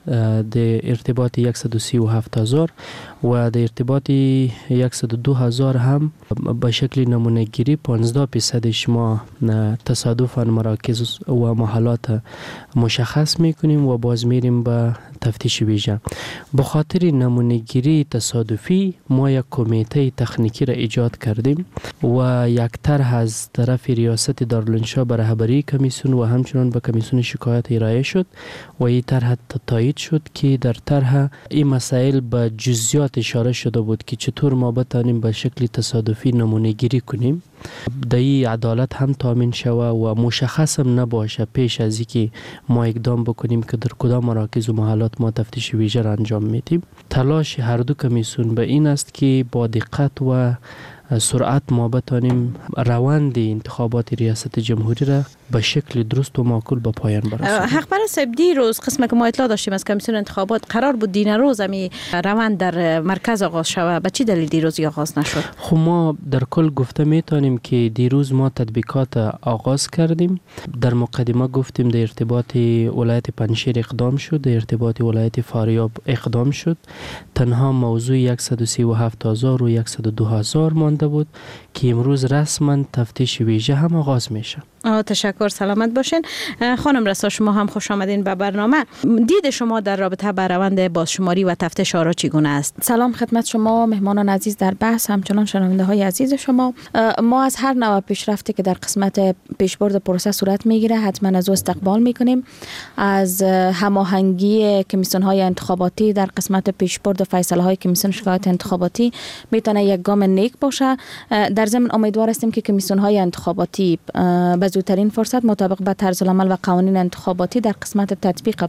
د ارتباط 137,000 و در ارتباط 102,000 هم به شکل نمونه گیری 15% ما تصادفاً مراکز و محلات مشخص میکنیم و باز میریم به تفتیش ویژه. به خاطر نمونه گیری تصادفی ما یک کمیته تکنیکی را ایجاد کردیم و یک طرح از طرف ریاست دارالانشا به رهبری کمیسیون و همچنان به کمیسیون شکایت ارائه شد و این طرح تایید شد که در طرح این مسائل به جزئیات اشاره شده بود که چطور ما بتانیم به شکل تصادفی نمونه گیری کنیم، دایی عدالت هم تامین شوه و مشخص هم نباشه پیش از اینکه ما اقدام بکنیم که در کدام مراکز و محلات ما تفتیش ویژه را انجام میدیم. تلاش هر دو کمیسیون به این است که با دقت و سرعت ما بتانیم روند انتخابات ریاست جمهوری را به شکل درست و معقول به پایان برسونیم. حق برای صاحب دیروز قسمت که ما اطلاع داشتیم از کمیسیون انتخابات قرار بود دین روز می روند در مرکز آغاز شود، به چی دلیل دیروز آغاز نشد؟ خب ما در کل گفته میتونیم که دیروز ما تطبیقات آغاز کردیم. در مقدمه گفتیم در ارتباط ولایت پنجشیر اقدام شد، در ارتباط ولایت فاریاب اقدام شد. تنها موضوع 137,000 و 102,000 مانده بود که امروز رسما تفتیش ویژه هم آغاز میشه. تشکر، سلامت باشین. خانم رسا، شما هم خوش آمدین به برنامه. دید شما در رابطه با روند بازشماری و تفتیش آرا چگونه است؟ سلام خدمت شما مهمانان عزیز در بحث، همچنان شنونده های عزیز شما. ما از هر نوع پیشرفتی که در قسمت پیشبرد پروسه صورت میگیره حتما از او استقبال میکنیم. از هماهنگی کمیسیون های انتخاباتی در قسمت پیشبرد فیصله های کمیسیون شکایت انتخاباتی میتونه یک گام نیک باشه. در ضمن امیدوار هستیم که کمیسیون های انتخاباتی به زودترین فرصت مطابق با طرز العمل و قوانین انتخاباتی در قسمت تطبیق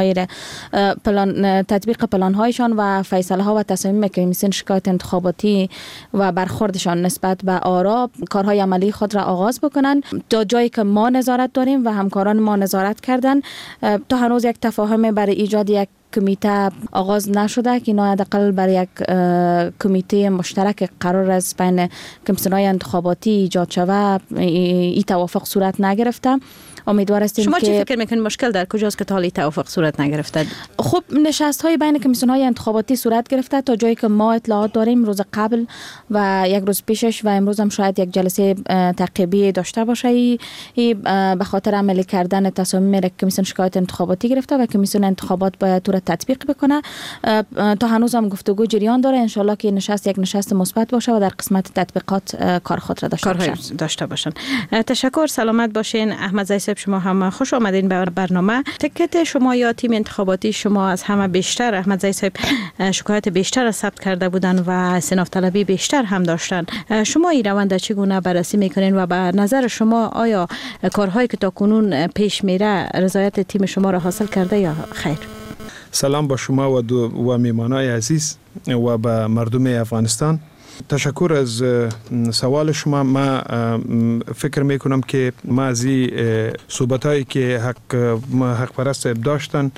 پلان هایشان و فیصله ها و تصامیم کمیسیون شکایت انتخاباتی و برخوردشان نسبت به آرا کارهای عملی خود را آغاز بکنند. تا جایی که ما نظارت داریم و همکاران ما نظارت کردن، تا هنوز یک تفاهم برای ایجاد یک کمیته آغاز نشده که نه حداقل برای یک کمیته مشترک قرار از بین کمیسیون‌های انتخاباتی ایجاد شود این توافق صورت نگرفته. امیدوار هستیم شما که چی فکر میکنید مشکل در کجاست که تا حالی توافق صورت نگرفته؟ خب نشست های بین کمیسیون های انتخاباتی صورت گرفته تا جایی که ما اطلاعات داریم روز قبل و یک روز پیشش و امروز هم شاید یک جلسه تعقیبی داشته باشه به خاطر عملی کردن تصامیم کمیسیون شکایت انتخاباتی گرفته و کمیسیون انتخابات باید تو را تطبیق بکنه. تا هنوز هم گفتگو جریان داره. ان شاءالله که نشست یک نشست مثبت باشه و در قسمت تطبیقات کار خود را داشته باشن. تشکر، سلامت باشین. احمد زیصب، شما هم خوش آمدین به برنامه. تکت شما یا تیم انتخاباتی شما از همه بیشتر، احمد زیصب، شکایت بیشتر ثبت کرده بودن و استئناف طلبی بیشتر هم داشتن. شما این روند چگونه بررسی میکنین و به نظر شما آیا کارهایی که تا کنون پیش میره رضایت تیم شما را حاصل کرده یا خیر؟ سلام با شما و میمانای عزیز و به مردم افغانستان. تشکر از سوال شما. ما فکر میکنم که ما از این صحبتایی که حق پرست داشتن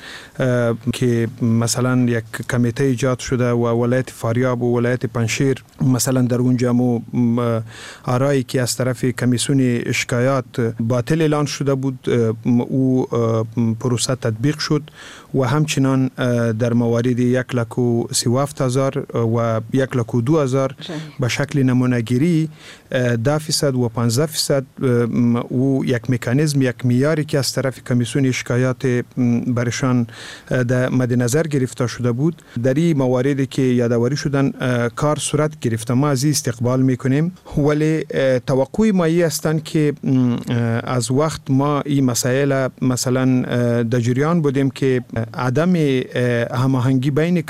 که مثلا یک کمیته ایجاد شده و ولایت فاریاب و ولایت پنجشیر مثلا در اونجا آرایی که از طرف کمیسیون شکایات باطل اعلان شده بود او پروسه تطبیق شد و همچنان در موارد 137,000 و 102,000 به شکل نمونه‌گیری 10% و 15% و یک مکانیزم، یک معیاری که از طرف کمیسیون شکایات برشان در مد نظر گرفته شده بود در این مواردی که یادآوری شدن کار صورت گرفته. ما از این استقبال میکنیم، ولی توقع ما این استن که از وقت ما این مسائل مثلا در جریان بودیم که عدم هماهنگی بین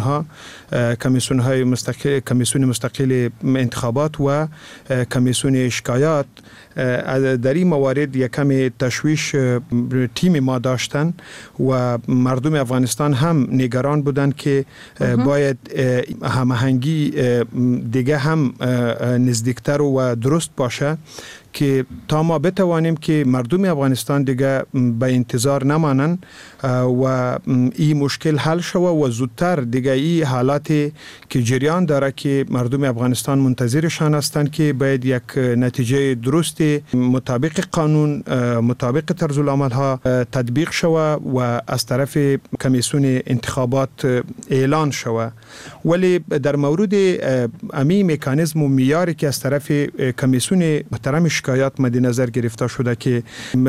کمیسیون های مستقل، کمیسیون مستقل انتخابات و کمیسیون شکایات در این موارد یک کمی تشویش تیم ما داشتن و مردم افغانستان هم نگران بودند که باید هماهنگی دیگه هم نزدیکتر و درست باشه که تا ما بتوانیم که مردم افغانستان دیگه به انتظار نمانند و این مشکل حل شود و زودتر دیگه این حالاتی که جریان داره که مردم افغانستان منتظرشان هستند که باید یک نتیجه درست مطابق قانون، مطابق طرز العمل ها تطبیق شود و از طرف کمیسیون انتخابات اعلان شود. ولی در مورد امی مکانیزم و معیاری که از طرف کمیسیون محترم شکایات مد نظر گرفته شده که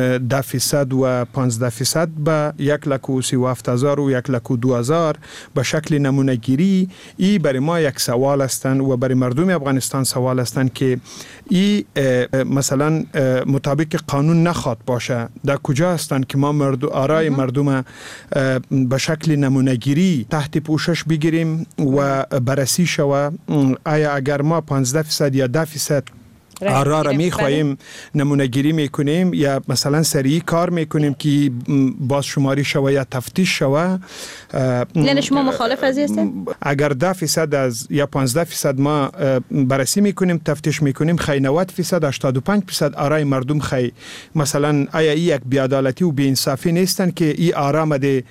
10% و 15% به 1,37,000 و 1,02,000 به شکل نمونه گیری، ای برای ما یک سوال هستند و برای مردم افغانستان سوال هستند که ای مثلا مطابق قانون نخواد باشه. در کجا هستند که ما آرای مردم به شکل نمونه گیری تحت پوشش بگیریم و بررسی شود؟ آیا اگر ما 15% یا 10% آرا را میخواهیم نمونه گیری میکنیم یا مثلا سریعی کار میکنیم که باز شماری شوه یا تفتیش شوه؟ یعنی شما مخالف از هستید؟ اگر 10% از یا 15% ما بررسی میکنیم، تفتیش میکنیم، خی 90%، 85% آرای مردم خی مثلا آیا این یک بی‌عدالتی و بی‌انصافی نیستن که این آرا مده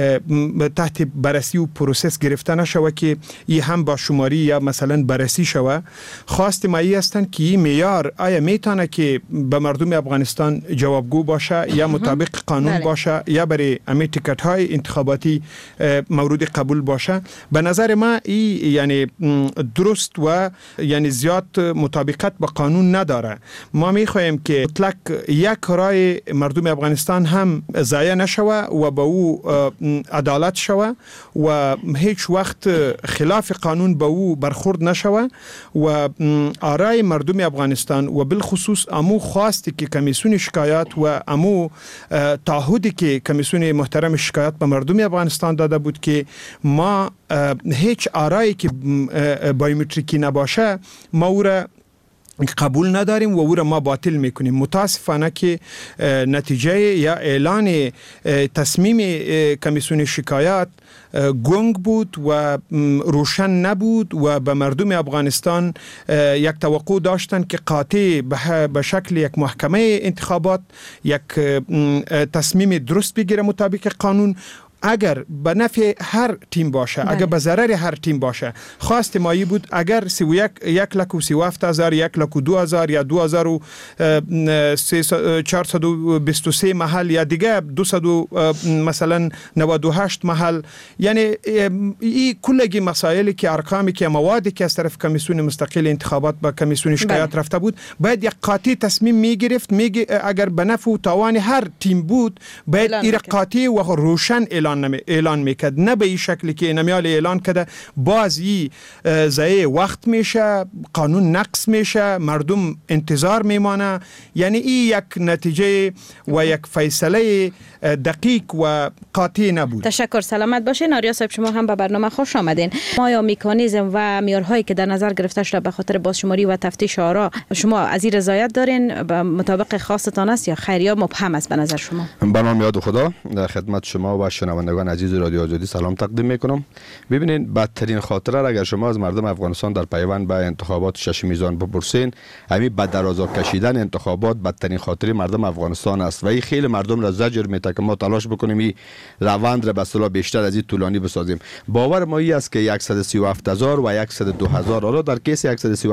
تحت بررسی و پروسس گرفته نشوه که این هم با شماری یا مثلا بررسی شوه؟ خواست ما ای هستن که این آیا میتونه که به مردم افغانستان جوابگو باشه یا مطابق قانون باشه یا برای امی تیکت های انتخاباتی مورد قبول باشه؟ به نظر ما این یعنی درست و یعنی زیاد مطابقت با قانون نداره. ما میخواهیم که مطلق یک رای مردم افغانستان هم ضایع نشوه و به او عدالت شوه و هیچ وقت خلاف قانون به او برخورد نشوه و آرای مردم افغانستان و بالخصوص امو خواستی که کمیسیون شکایات و امو تعهدی که کمیسیون محترم شکایات به مردم افغانستان داده بود که ما هیچ آرایی که بایومتریکی نباشه ما او را قبول نداریم و او را ما باطل میکنیم. متاسفانه که نتیجه یا اعلان تصمیم کمیسیون شکایات گنگ بود و روشن نبود و به مردم افغانستان یک توقع داشتن که قاطع به شکل یک محکمه انتخابات یک تصمیم درست بگیره مطابق قانون، اگر به نفع هر تیم باشه، اگر به ضرر هر تیم باشه. خواست مایی بود اگر 1,37,000 1,02,000 یا 2,423 محل یا دیگه 200 مثلا 98 محل، یعنی این کلگی مسائلی که ارقامی که موادی که از طرف کمیسیون مستقل انتخابات با کمیسیون شکایات رفته بود باید یک قاطع تصمیم میگرفت. اگر به نفع و تاوان هر تیم بود باید این قاطع و روشن اعلان میکرد، نه به این شکلی که نمیال اعلان کرده بازی ضایع وقت میشه، قانون نقض میشه، مردم انتظار میمانه. یعنی این یک نتیجه و یک فیصله دقیق و قاطع نبود. تشکر، سلامت باشین. آریا صاحب شما هم به برنامه خوش آمدین. ما یا مکانیزم و معیارهایی که در نظر گرفته شده به خاطر بازشماری و تفتیش آرا شما از این رضایت دارین؟ به مطابق خواستتان است یا خیر یا مبهم است به نظر شما؟ به نام یاد خدا در خدمت شما و شنوندگان عزیز رادیو آزادی سلام تقدیم میکنم. ببینید بدترین خاطره را اگر شما از مردم افغانستان در پیوند به انتخابات 6 میزان بپرسین، همین به درازا کشیدن انتخابات بدترین خاطره مردم افغانستان است و این خیلی مردم را زجر میده که ما تلاش بکنیم این روند را به اصطلاح بیشتر از این طولانی بسازیم. باور ما این است که 137,000 و 102,000 حالا در کیس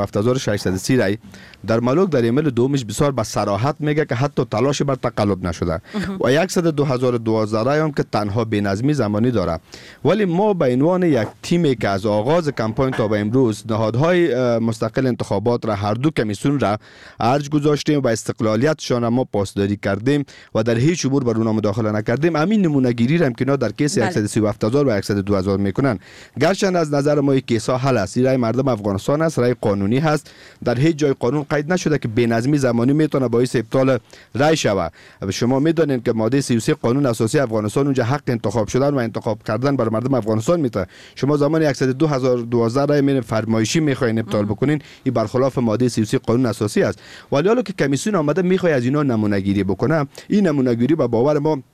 137,630 رای در ملک در ایمیل دومش بسیار به صراحت میگه که حتی تلاش بر تقلب نشده و 102,012 رای هم که تنها بی‌نظمی زمانی داره. ولی ما به عنوان یک تیمی که از آغاز کمپاین تا به امروز نهادهای مستقل انتخابات را هر دو کمیسیون را ارج گذاشتیم و استقلالیتشان ما پاسداری کردیم و در هیچ امور بر اونها مداخله نکردیم. همین نمونه گیری را که در کیس 137,000 و 102,000 میکنن، گرچند از نظر ما این کیسا حل است، رای مردم افغانستان است، رای قانونی هست، در هیچ جای قانون قید نشده که بی‌نظمی زمانی میتونه باعث ابطال رای شود. شما میدونید که ماده 33 قانون اساسی افغانستان اونجا حق انتخاب شدن و انتخاب کردن برای مردم افغانستان میته. شما زمانی 102,012 رای می فرمایشی میخواین ابطال بکنین، این برخلاف ماده 33 قانون اساسی است. ولی حالا که کمیسیون آمده میخواد از اینا نمونه گیری بکنه، این نمونه گیری به باور ما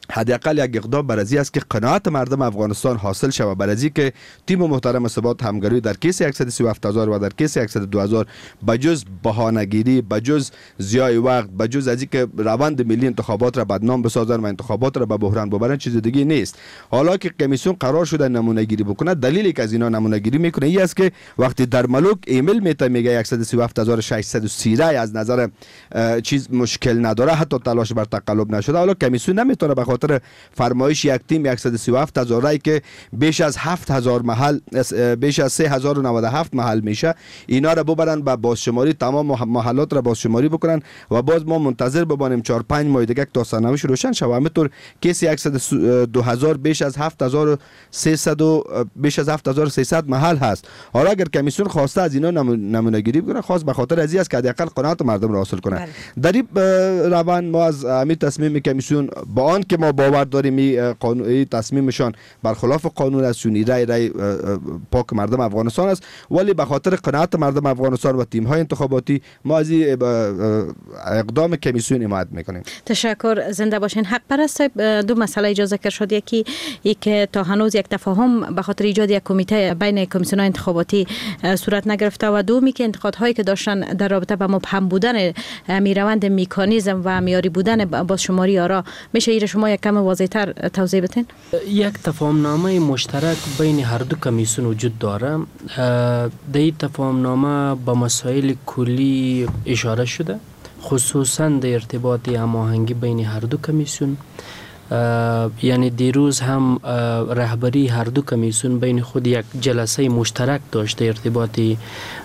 حداقل یک اقدام برازی است که قناعت مردم افغانستان حاصل شود، برازی که تیم محترم ثبات همگرایی در کیس 137000 و در کیس 102000 بجز بهانه‌گیری، بجز ضیاع وقت، بجز از اینکه روند ملی انتخابات را بدنام بسازن و انتخابات را به بحران ببرن چیز دیگه نیست. حالا که کمیسیون قرار شده نمونه گیری بکنه، دلیلی که از اینا نمونه گیری میکنه این است که وقتی در ملوک ایمیل میگه 137630 از نظر چیز مشکل نداره، حتی تلاش بر تقلب نشده، حالا کمیسیون نمیتونه به خاطر فرمایش یک تیم 137000 رای که بیش از 7000 محل، بیش از 3097 محل میشه، اینا را ببرن به بازشماری، تمام محلات را بازشماری بکنن و باز ما منتظر بمانیم 4-5 ماه دیگه تا سرنوشت روشن شود. همینطور کیس 102000 بیش از 7300 بیش از 7300 محل هست. حالا اگر کمیسیون خواسته از اینا نمونه گیری بکنه، خاص به خاطر ازی است که حداقل قناعت مردم را حاصل کنه. در این روند ما از همین تصمیم کمیسیون با آن که ما باور داریم این تصمیمشان برخلاف قانون است، چون رای پاک مردم افغانستان است، ولی به خاطر قناعت مردم افغانستان و تیم های انتخاباتی ما از این اقدام کمیسیون حمایت میکنیم. تشکر، زنده باشین. حق پرست صاحب، دو مسئله جا ذکر شد، یکی که تا هنوز یک تفاهم به خاطر ایجاد یک کمیته بین کمیسیون انتخاباتی صورت نگرفته و دومی که انتقادهایی که داشتن در رابطه با مبهم بودن میروند مکانیزم و معیاری بودن بازشماری آرا، میشه ایره شما یک کم واضح‌تر توضیح بدین؟ یک تفاهمنامه مشترک بین هر دو کمیسیون وجود داره. در این تفاهمنامه به مسائل کلی اشاره شده، خصوصا در ارتباط هماهنگی بین هر دو کمیسیون. یعنی دیروز هم رهبری هر دو کمیسیون بین خود یک جلسه مشترک داشته ارتباطی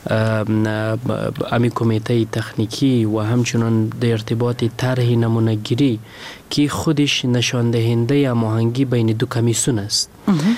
امی کمیته تکنیکی و همچنان در ارتباط طرح نمونه‌گیری که خودش نشان دهنده هماهنگی بین دو کمیسیون است.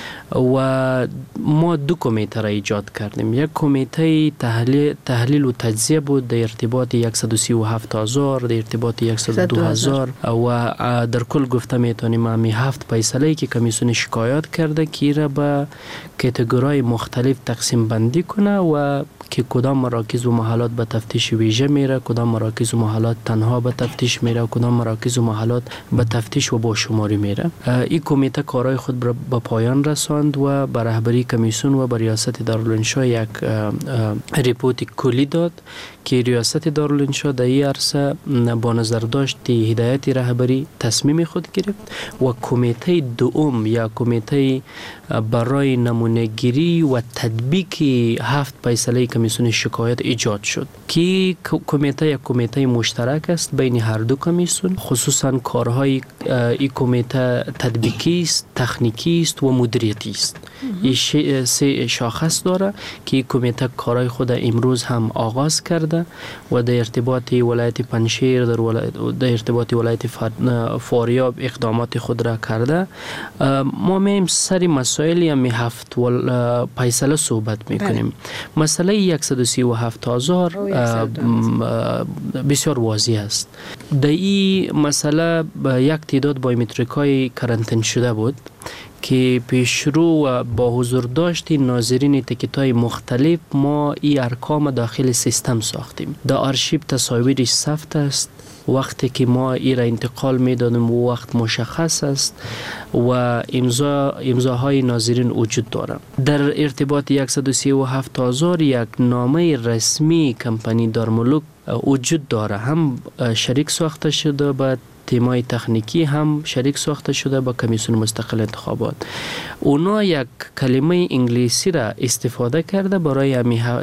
و ما دو کمیته را ایجاد کردیم. یک کمیته تحلیل و تجزیه بود در ارتباط 137000 در ارتباط 102000 و در کل گفته میتونیم همی 7 فیصله که کمیسیون شکایت کرده که را به کاتگوری‌های مختلف تقسیم بندی کنه و که کدام مراکز و محلات به تفتیش ویژه میره، کدام مراکز و محلات تنها به تفتیش میره و کدام مراکز و محلات به تفتیش و باشماری میره. این کمیته کارهای خود به پایان رساند و به رهبری کمیسیون و به ریاست دارالانشا یک ریپورت کلی داد که ریاست دارالانشا در این عرصه با نظر داشت هدایت رهبری تصمیم خود گرفت و کمیته دوم یا کمیته برای نمونه‌گیری و تطبیق 7 فیصله کمیسیون شکایت ایجاد شد که کمیته یک کمیته مشترک است بین هر دو کمیسیون. خصوصا کارهای این کمیته تطبیقی است، تکنیکی است و مدیریتی است. این 3 شاخص داره که این کمیته کارهای خود امروز هم آغاز کرده و در ارتباط ولایت پنجشیر در ارتباط ولایت فاریاب اقدامات خود را کرده. ما میم سری مسائلی هم 7 فیصله صحبت میکنیم. مسئله 137000 بسیار واضح است. در این مسئله یک تعداد بایومتریک‌های کرانتین شده بود که پیشرو و با حضور داشت ناظرین تیکت‌های مختلف ما این ارقام داخل سیستم ساختیم. در آرشیو تصاویرش ثبت است، وقتی که ما این را انتقال میدادیم و وقت مشخص است و امضاهای ناظرین وجود داره. در ارتباط 137000 یک نامه رسمی کمپانی دارملوک وجود داره، هم شریک ساخته شده به تیمای تکنیکی، هم شریک ساخته شده با کمیسیون مستقل انتخابات. اونا یک کلمه انگلیسی را استفاده کرده برای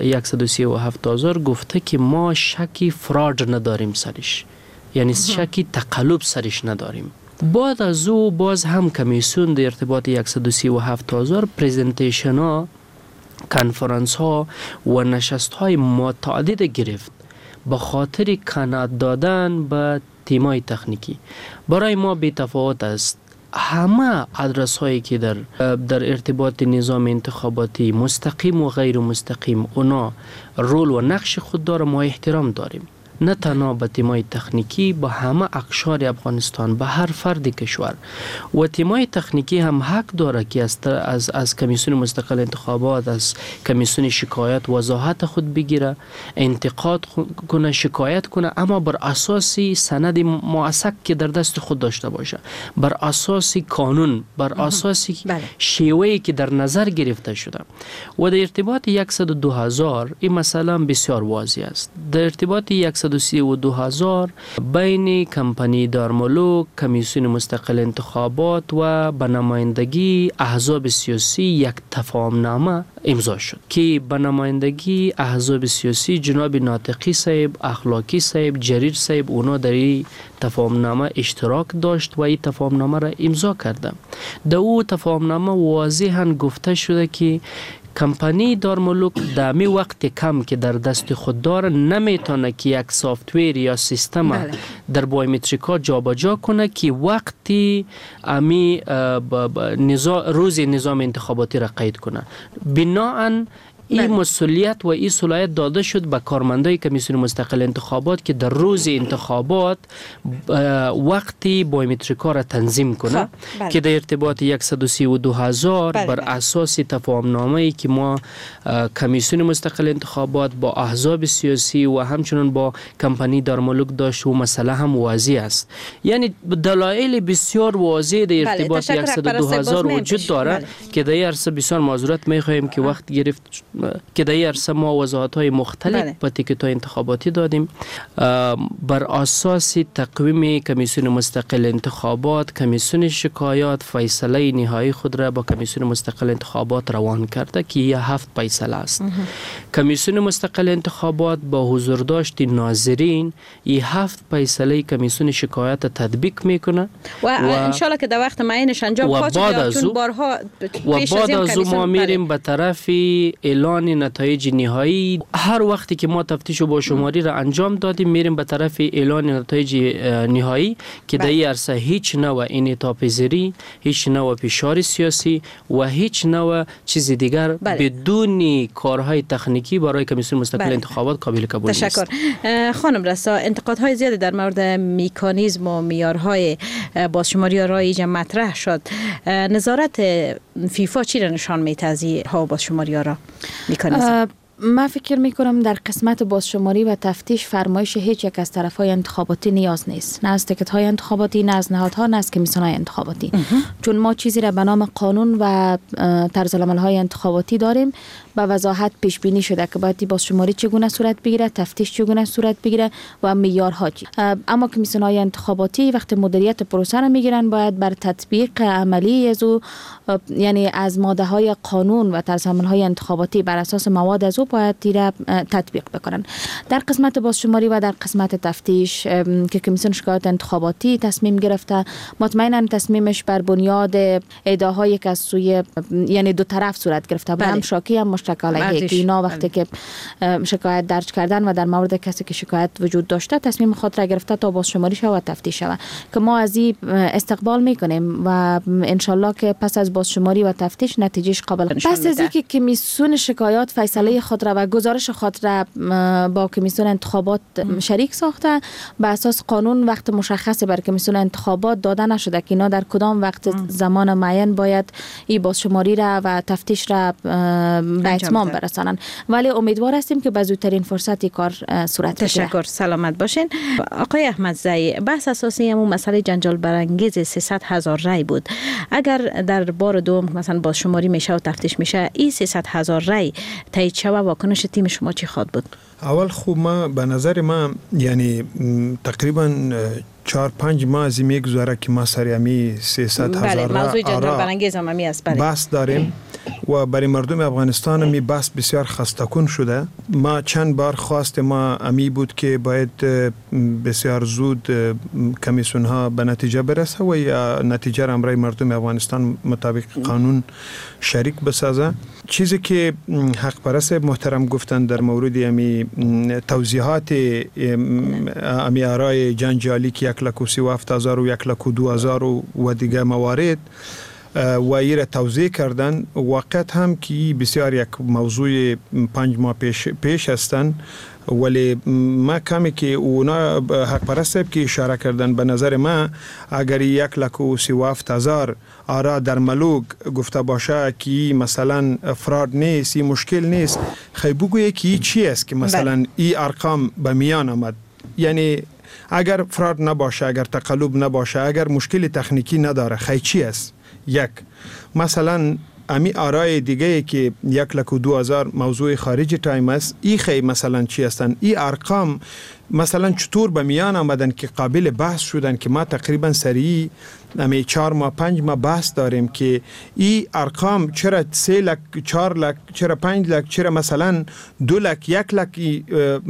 137000 گفته که ما شکی فراد نداریم سرش، یعنی شکی تقلب سرش نداریم. بعد از او باز هم کمیسیون در ارتباط 137000 پریزنتیشن ها، کنفرانس ها و نشست های متعدد گرفت به خاطر قناعت دادن به تیمای تکنیکی. برای ما بی تفاوت است همه ادرس هایی که در ارتباط نظام انتخاباتی مستقیم و غیر مستقیم اونا رول و نقش خود داره، ما احترام داریم. نه تنها به تیمای تکنیکی، با همه اقشار افغانستان، به هر فرد کشور. و تیمای تکنیکی هم حق داره که از کمیسیون مستقل انتخابات، از کمیسیون شکایت وضاحت خود بگیره، انتقاد کنه، شکایت کنه، اما بر اساس سند موثق که در دست خود داشته باشه، بر اساس قانون، بر اساس شیوهی که در نظر گرفته شده. و در ارتباط 102,000 این مثلا بسیار واضح است. در ارتباط 132,000 بین کمپانی دارملوک، کمیسیون مستقل انتخابات و به نمایندگی احزاب سیاسی یک تفاهمنامه امضا شد که به نمایندگی احزاب سیاسی جناب ناطقی صاحب، اخلاقی صاحب، جریر صاحب اونا در این تفاهمنامه اشتراک داشت و این تفاهمنامه را امضا کرده. در او تفاهمنامه واضحاً گفته شده که کمپانی دارملوک در می وقت کم که در دست خود داره نمیتونه که یک سافتویر یا سیستم در بایومتریکا جابجا کنه که وقتی امی روز نظام انتخاباتی را قید کنه. بناهن این مسئولیت و این صلاحیت داده شد به کارمندای کمیسیون مستقل انتخابات که در روز انتخابات وقتی بایومتریکا را تنظیم کنه که در ارتباط 132,000 بر اساس تفاهمنامه‌ای که ما کمیسیون مستقل انتخابات با احزاب سیاسی و همچنان با کمپانی دارملوک داشت و مسئله هم واضح است. یعنی دلایل بسیار واضح در ارتباط 102,000 وجود داره که در عرصه بسیار معذرت می‌خواهیم که وقت گرفت که در عرصه ما وضاحت‌های مختلف با تیکت‌های انتخاباتی دادیم. بر اساس تقویم کمیسیون مستقل انتخابات، کمیسیون شکایات فیصله نهایی خود را با کمیسیون مستقل انتخابات روان کرده که یه 7 فیصله است. کمیسیون مستقل انتخابات با حضور داشت ناظرین یه 7 فیصله کمیسیون شکایات تطبیق میکنه و ان شاء الله که در وقت معینش انجام خواهد شد. چون بارها پیش از این ما میریم به طرف اعلان نتایج نهایی. هر وقتی که ما تفتیش و با شماری را انجام دادیم میریم به طرف اعلان نتایج نهایی که در این عرصه هیچ نوع انعطاف‌پذیری، هیچ نوع فشار سیاسی و هیچ نوع چیز دیگر بدون کارهای تکنیکی برای کمیسیون مستقل انتخابات قابل قبول نیست. تشکر. خانم رسا، انتقادهای زیادی در مورد مکانیزم و معیارهای بازشماری رایج مطرح شد. نظارت فیفا چی را نشان میده از این ها بازشماری را؟ من فکر میکنم در قسمت بازشماری و تفتیش فرمایش هیچ یک از طرفهای انتخاباتی نیاز نیست، نه از تکت‌های انتخاباتی، نه از نهادها، نه از کمیسیون‌های انتخاباتی. چون ما چیزی را به نام قانون و طرزالعمل‌های انتخاباتی داریم. به وضاحت پیش بینی شده که باید بازشماری چگونه صورت بگیره، تفتیش چگونه صورت بگیره و معیارها چی. اما کمیسیون‌های انتخاباتی وقتی مدیریت پروسه را میگیرن باید بر تطبیق عملی از او، یعنی از ماده‌های قانون و طرزالعمل‌های انتخاباتی بر اساس مواد از او باید دیره تطبیق بکنن. در قسمت بازشماری و در قسمت تفتیش که کمیسیون شکایات انتخاباتی تصمیم گرفته، مطمئنا تصمیمش بر بنیاد ادعاهایی که از سوی یعنی دو طرف صورت گرفته. هم شاکی هم مشترک علیه که اینا وقتی که شکایت درج کردن و در مورد کسی که شکایت وجود داشته تصمیم خود را گرفته تا بازشماری شود و تفتیش شود که ما از این استقبال میکنیم و ان شاء الله که پس از بازشماری و تفتیش نتیجهش قابل نشان میده. پس از اینکه کمیسیون شکایات فیصله خود را و گزارش خود را با کمیسیون انتخابات شریک ساخته، به اساس قانون وقت مشخص بر کمیسیون انتخابات داده نشده که اینا در کدام وقت زمان معین باید این بازشماری را و تفتیش را به اتمام برسانن، ولی امیدوار هستیم که به زودترین فرصتی کار صورت بگیره. تشکر، سلامت باشین. آقای احمدزی، بحث اساسی همون مسئله جنجال برانگیز 300,000 رای بود. اگر در بار دوم مثلا بازشماری میشه و تفتیش میشه، این 300,000 رای تایید شود، واکنش تیم شما چی خواهد بود؟ اول خوب ما به نظر ما یعنی تقریبا 4-5 ماه از میگذره که ما سر امی 300,000 بله، موضوع جنجال برانگیز هم همی است. بحث داریم و برای مردم افغانستان می بحث بسیار خسته‌کن شده. ما چند بار خواست ما امی بود که باید بسیار زود کمیسیون ها به نتیجه برسه و یا نتیجه را برای مردم افغانستان مطابق قانون شریک بسازه. چیزی که حق پرست محترم گفتن در مورد امی توضیحات امی آرای جنجالی که 137,000 و 102,000 و دیگه موارد، و ایره توضیح کردن. واقعیت هم که بسیار یک موضوع 5 ماه پیش هستن، ولی ما کمی که اونا حق پرست که اشاره کردن، به نظر ما اگر 1,37,000 آرا در ملوک گفته باشه که مثلا فراد نیست، این مشکل نیست، خیلی بگویه که چی است که مثلا این ارقام به میان آمد. یعنی اگر فراد نباشه، اگر تقلب نباشه، اگر مشکل تکنیکی نداره، خیلی چی است؟ یک مثلا امی آرای دیگه که 1,02,000 موضوع خارجی تایم است، ای خیلی مثلا چی هستن؟ ای ارقام مثلا چطور به میان آمدن که قابل بحث شدن که ما تقریبا سریع امی 4 ماه 5 ماه بحث داریم که ای ارقام چرا 3 لک 4 لک چرا 5 لک چرا مثلا 2 لک 1 لک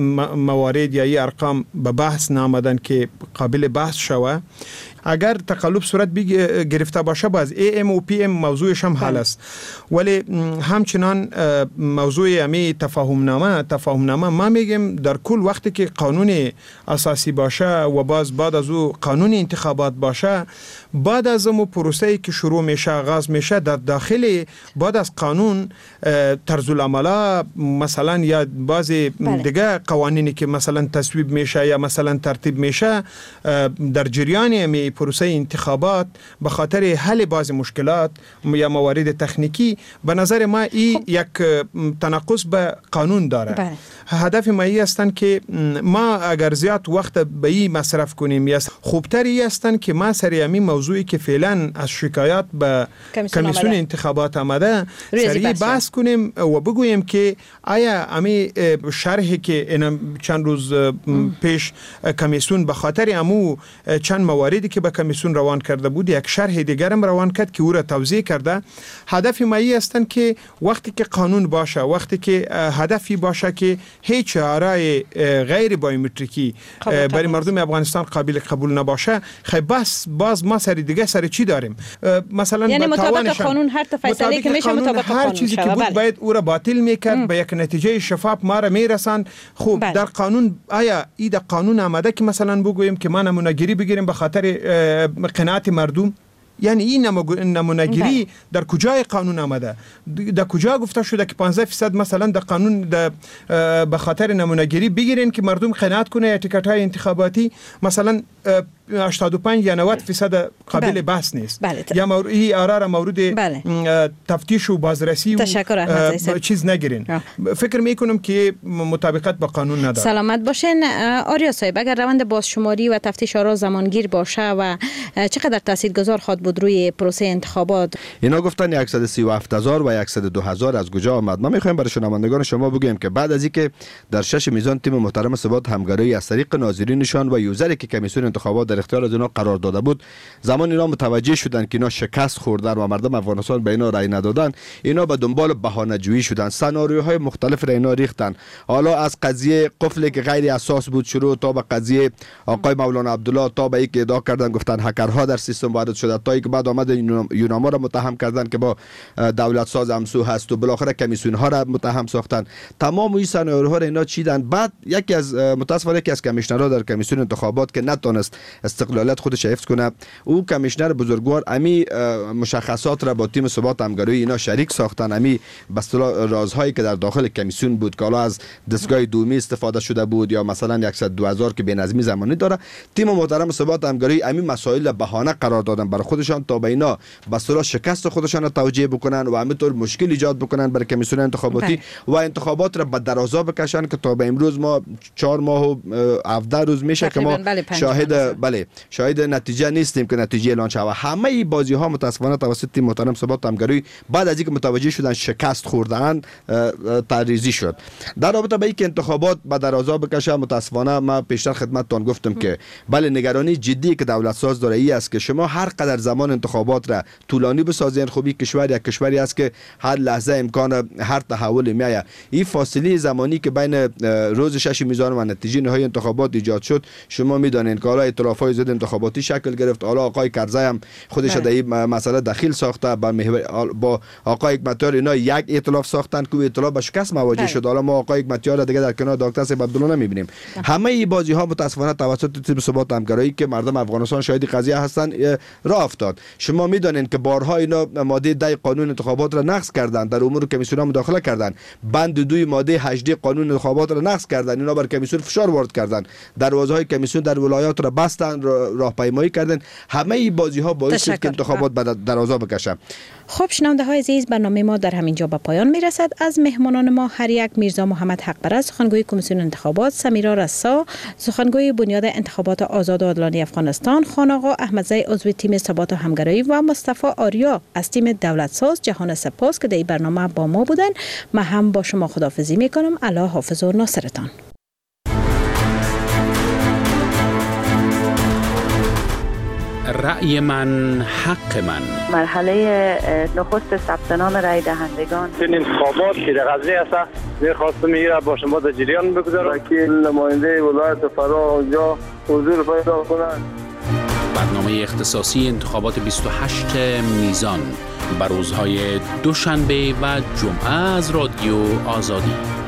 موارد یا ای ارقام به بحث نامدن که قابل بحث شوه. اگر تقلب صورت گرفته باشه باز AM و PM موضوعش هم حل است، ولی همچنان موضوع امی تفاهمنامه ما میگیم در کل وقتی که قانون اساسی باشه و باز بعد از او قانون انتخابات باشه، بعد از اون پروسه‌ای که شروع میشه آغاز میشه در داخل بعد از قانون طرز العمل مثلا یا بعضی دیگه قوانینی که مثلا تصویب میشه یا مثلا ترتیب میشه در جریان پروسه انتخابات به خاطر حل بعضی مشکلات یا موارد تکنیکی، به نظر ما این یک تناقض به قانون داره. هدف ما ای هستن که ما اگر زیاد وقت به این مصرف کنیم یا خوبتری هستن که ما سری همین موضوعی که فعلا از شکایات به کمیسیون انتخابات آمده سریع بحث کنیم و بگوییم که آیا همین شرحی که چند روز پیش کمیسیون به خاطر امو چند مواردی که به کمیسیون روان کرده بود یک شرح دیگر هم روان کرد که او را توضیح کرده. هدف ما ای هستن که وقتی که قانون باشه، وقتی که هدفی باشه که هیچ آرای غیر بایومتریکی برای مردم افغانستان قابل قبول نباشه، خیلی بس باز ما سری دیگه سری چی داریم؟ مثلا یعنی مطابق قانون هر فیصله که میشه مطابق قانون هر چیزی که بود باید او را باطل میکرد، به یک نتیجه شفاف ما را میرساند. خوب در قانون آیا این در قانون آمده که مثلا بگوییم که ما نمونه‌گیری بگیریم به خاطر قناعت مردم؟ یعنی این نمونه‌گیری در کجای قانون آمده؟ در کجا گفته شده که 15% مثلا در قانون به خاطر نمونه‌گیری بگیرین که مردم قناعت کنه یا تیکت‌های انتخاباتی مثلا 85 یا 90% قابل بحث نیست. یا این آرا مورد تفتیش و بازرسی و چیز نگیرین. فکر میکنم که مطابقت با قانون نداره. سلامت باشین. آریا صاحب، اگر روند بازشماری و تفتیش آرا زمانگیر باشه و چقدر تاثیرگذار خواهد بود روی پروسه انتخابات؟ اینا گفتن 130,000 و 102,000 از کجا آمد؟ ما میخوایم برای شنوندگان شما بگیم که بعد از اینکه در 6 میزان تیم محترم ثبات همکاری از طریق ناظرینشان و یوزری که کمیسیون انتخابات در اختیار از اینا قرار داده بود، زمان اینا متوجه شدن که اینا شکست خوردن و مردم افغانستان به اینا رای ندادن، اینا به دنبال بهانه‌جویی شدن، سناریوهای مختلف را اینا ریختن. حالا از قضیه قفلی که غیر اساس بود شروع تا به قضیه آقای مولانا عبدالله، تا به اینکه ادعا کردن گفتن هکرها در سیستم وارد شده، تا اینکه بعد آمد یوناما را متهم کردن که با دولت ساز همسو هست و بالاخره کمیسیون ها را متهم ساختن. تمام این سناریوها را اینا چیدن. بعد یکی از متاسفانه یکی از کمیشنرها در کمیسیون انتخابات که نتونست استقلالت خودش حفظ کنه، او کمیشنر بزرگوار امی مشخصات را با تیم ثبات همکاری اینا شریک ساختن. امی به اصطلاح رازهایی که در داخل کمیسیون بود که حالا از دستگاه دومی استفاده شده بود یا مثلا 102,000 که بینظمی زمانی داره، تیم محترم ثبات همکاری امی مسائل بهانه قرار دادن برای خودشان تا به اینا به اصطلاح شکست خودشان را توجیه بکنن و همینطور مشکل ایجاد بکنن برای کمیسیون انتخاباتی و انتخابات را به درازا بکشن که تا به امروز ما 4 ماه و 17 روز میشه که ما شاهد نتیجه نیستیم که نتیجه اعلان شود. همه این بازی ها متاسفانه توسط تیم محترم ثبات همکاری بعد از اینکه متوجه شدن شکست خوردن تعریضی شد. در رابطه با اینکه انتخابات به درازا بکشه، متاسفانه ما پیشتر خدمتتان گفتم که بله نگرانی جدی که دولت ساز داره ای است که شما هر قدر زمان انتخابات را طولانی بسازین، خوبی کشور یک کشوری است که هر لحظه امکان هر تحول میآید. این فاصله زمانی که بین روز 6 میزان و نتیجه نهایی انتخابات ایجاد شد، شما میدانید که حالا ائتلاف‌های های ضد انتخاباتی شکل گرفت. حالا آقای کرزی هم خودش در این مسئله دخیل ساخته. با آقای حکمتیار اینا یک ائتلاف ساختن که ائتلاف به شکست مواجه شد. حالا ما آقای حکمتیار دیگه در کنار دکتر صاحب عبدالله نمیبینیم. همه این بازی ها متاسفانه توسط تیم ثبات همگرایی که مردم افغانستان شاهد قضیه هستند راه افتاد. شما میدانین که بارها اینا ماده 10 قانون انتخابات را نقض کردند، در امور کمیسیون مداخله کردند، بند 2 ماده 18 قانون انتخابات را نقض کردند، اینا بر کمیسیون فشار وارد کردند، دروازه های کمیسیون در ولایات را بستند، راهپیمایی کردند. همه این بازی ها باعث شد که انتخابات دراز بکشه. خب شنونده های عزیز، برنامه ما در همین جا به پایان میرسد. از مهمانان ما هر یک میرزا محمد حقپرست سخنگوی کمیسیون انتخابات، سمیرا رسا سخنگوی بنیاد انتخابات آزاد و عادلانه افغانستان، خان آقا احمدزی عضو تیم ثبات و همگرایی و مصطفی آریا از تیم دولت ساز جهان سپاس که در این برنامه با ما بودن. من هم با شما خداحافظی میکنم. الله حافظ و ناصرتان. رأی من حق من. مرحله نخست ثبت نام رای دهندگان. این انتخابات که در قضیه است می‌خواستم میره با شما در جریان بگذارم. وکیل نماینده ولایت فرا اونجا حضور پیدا کنند. برنامه اختصاصی انتخابات 28 میزان بر روزهای دوشنبه و جمعه از رادیو آزادی.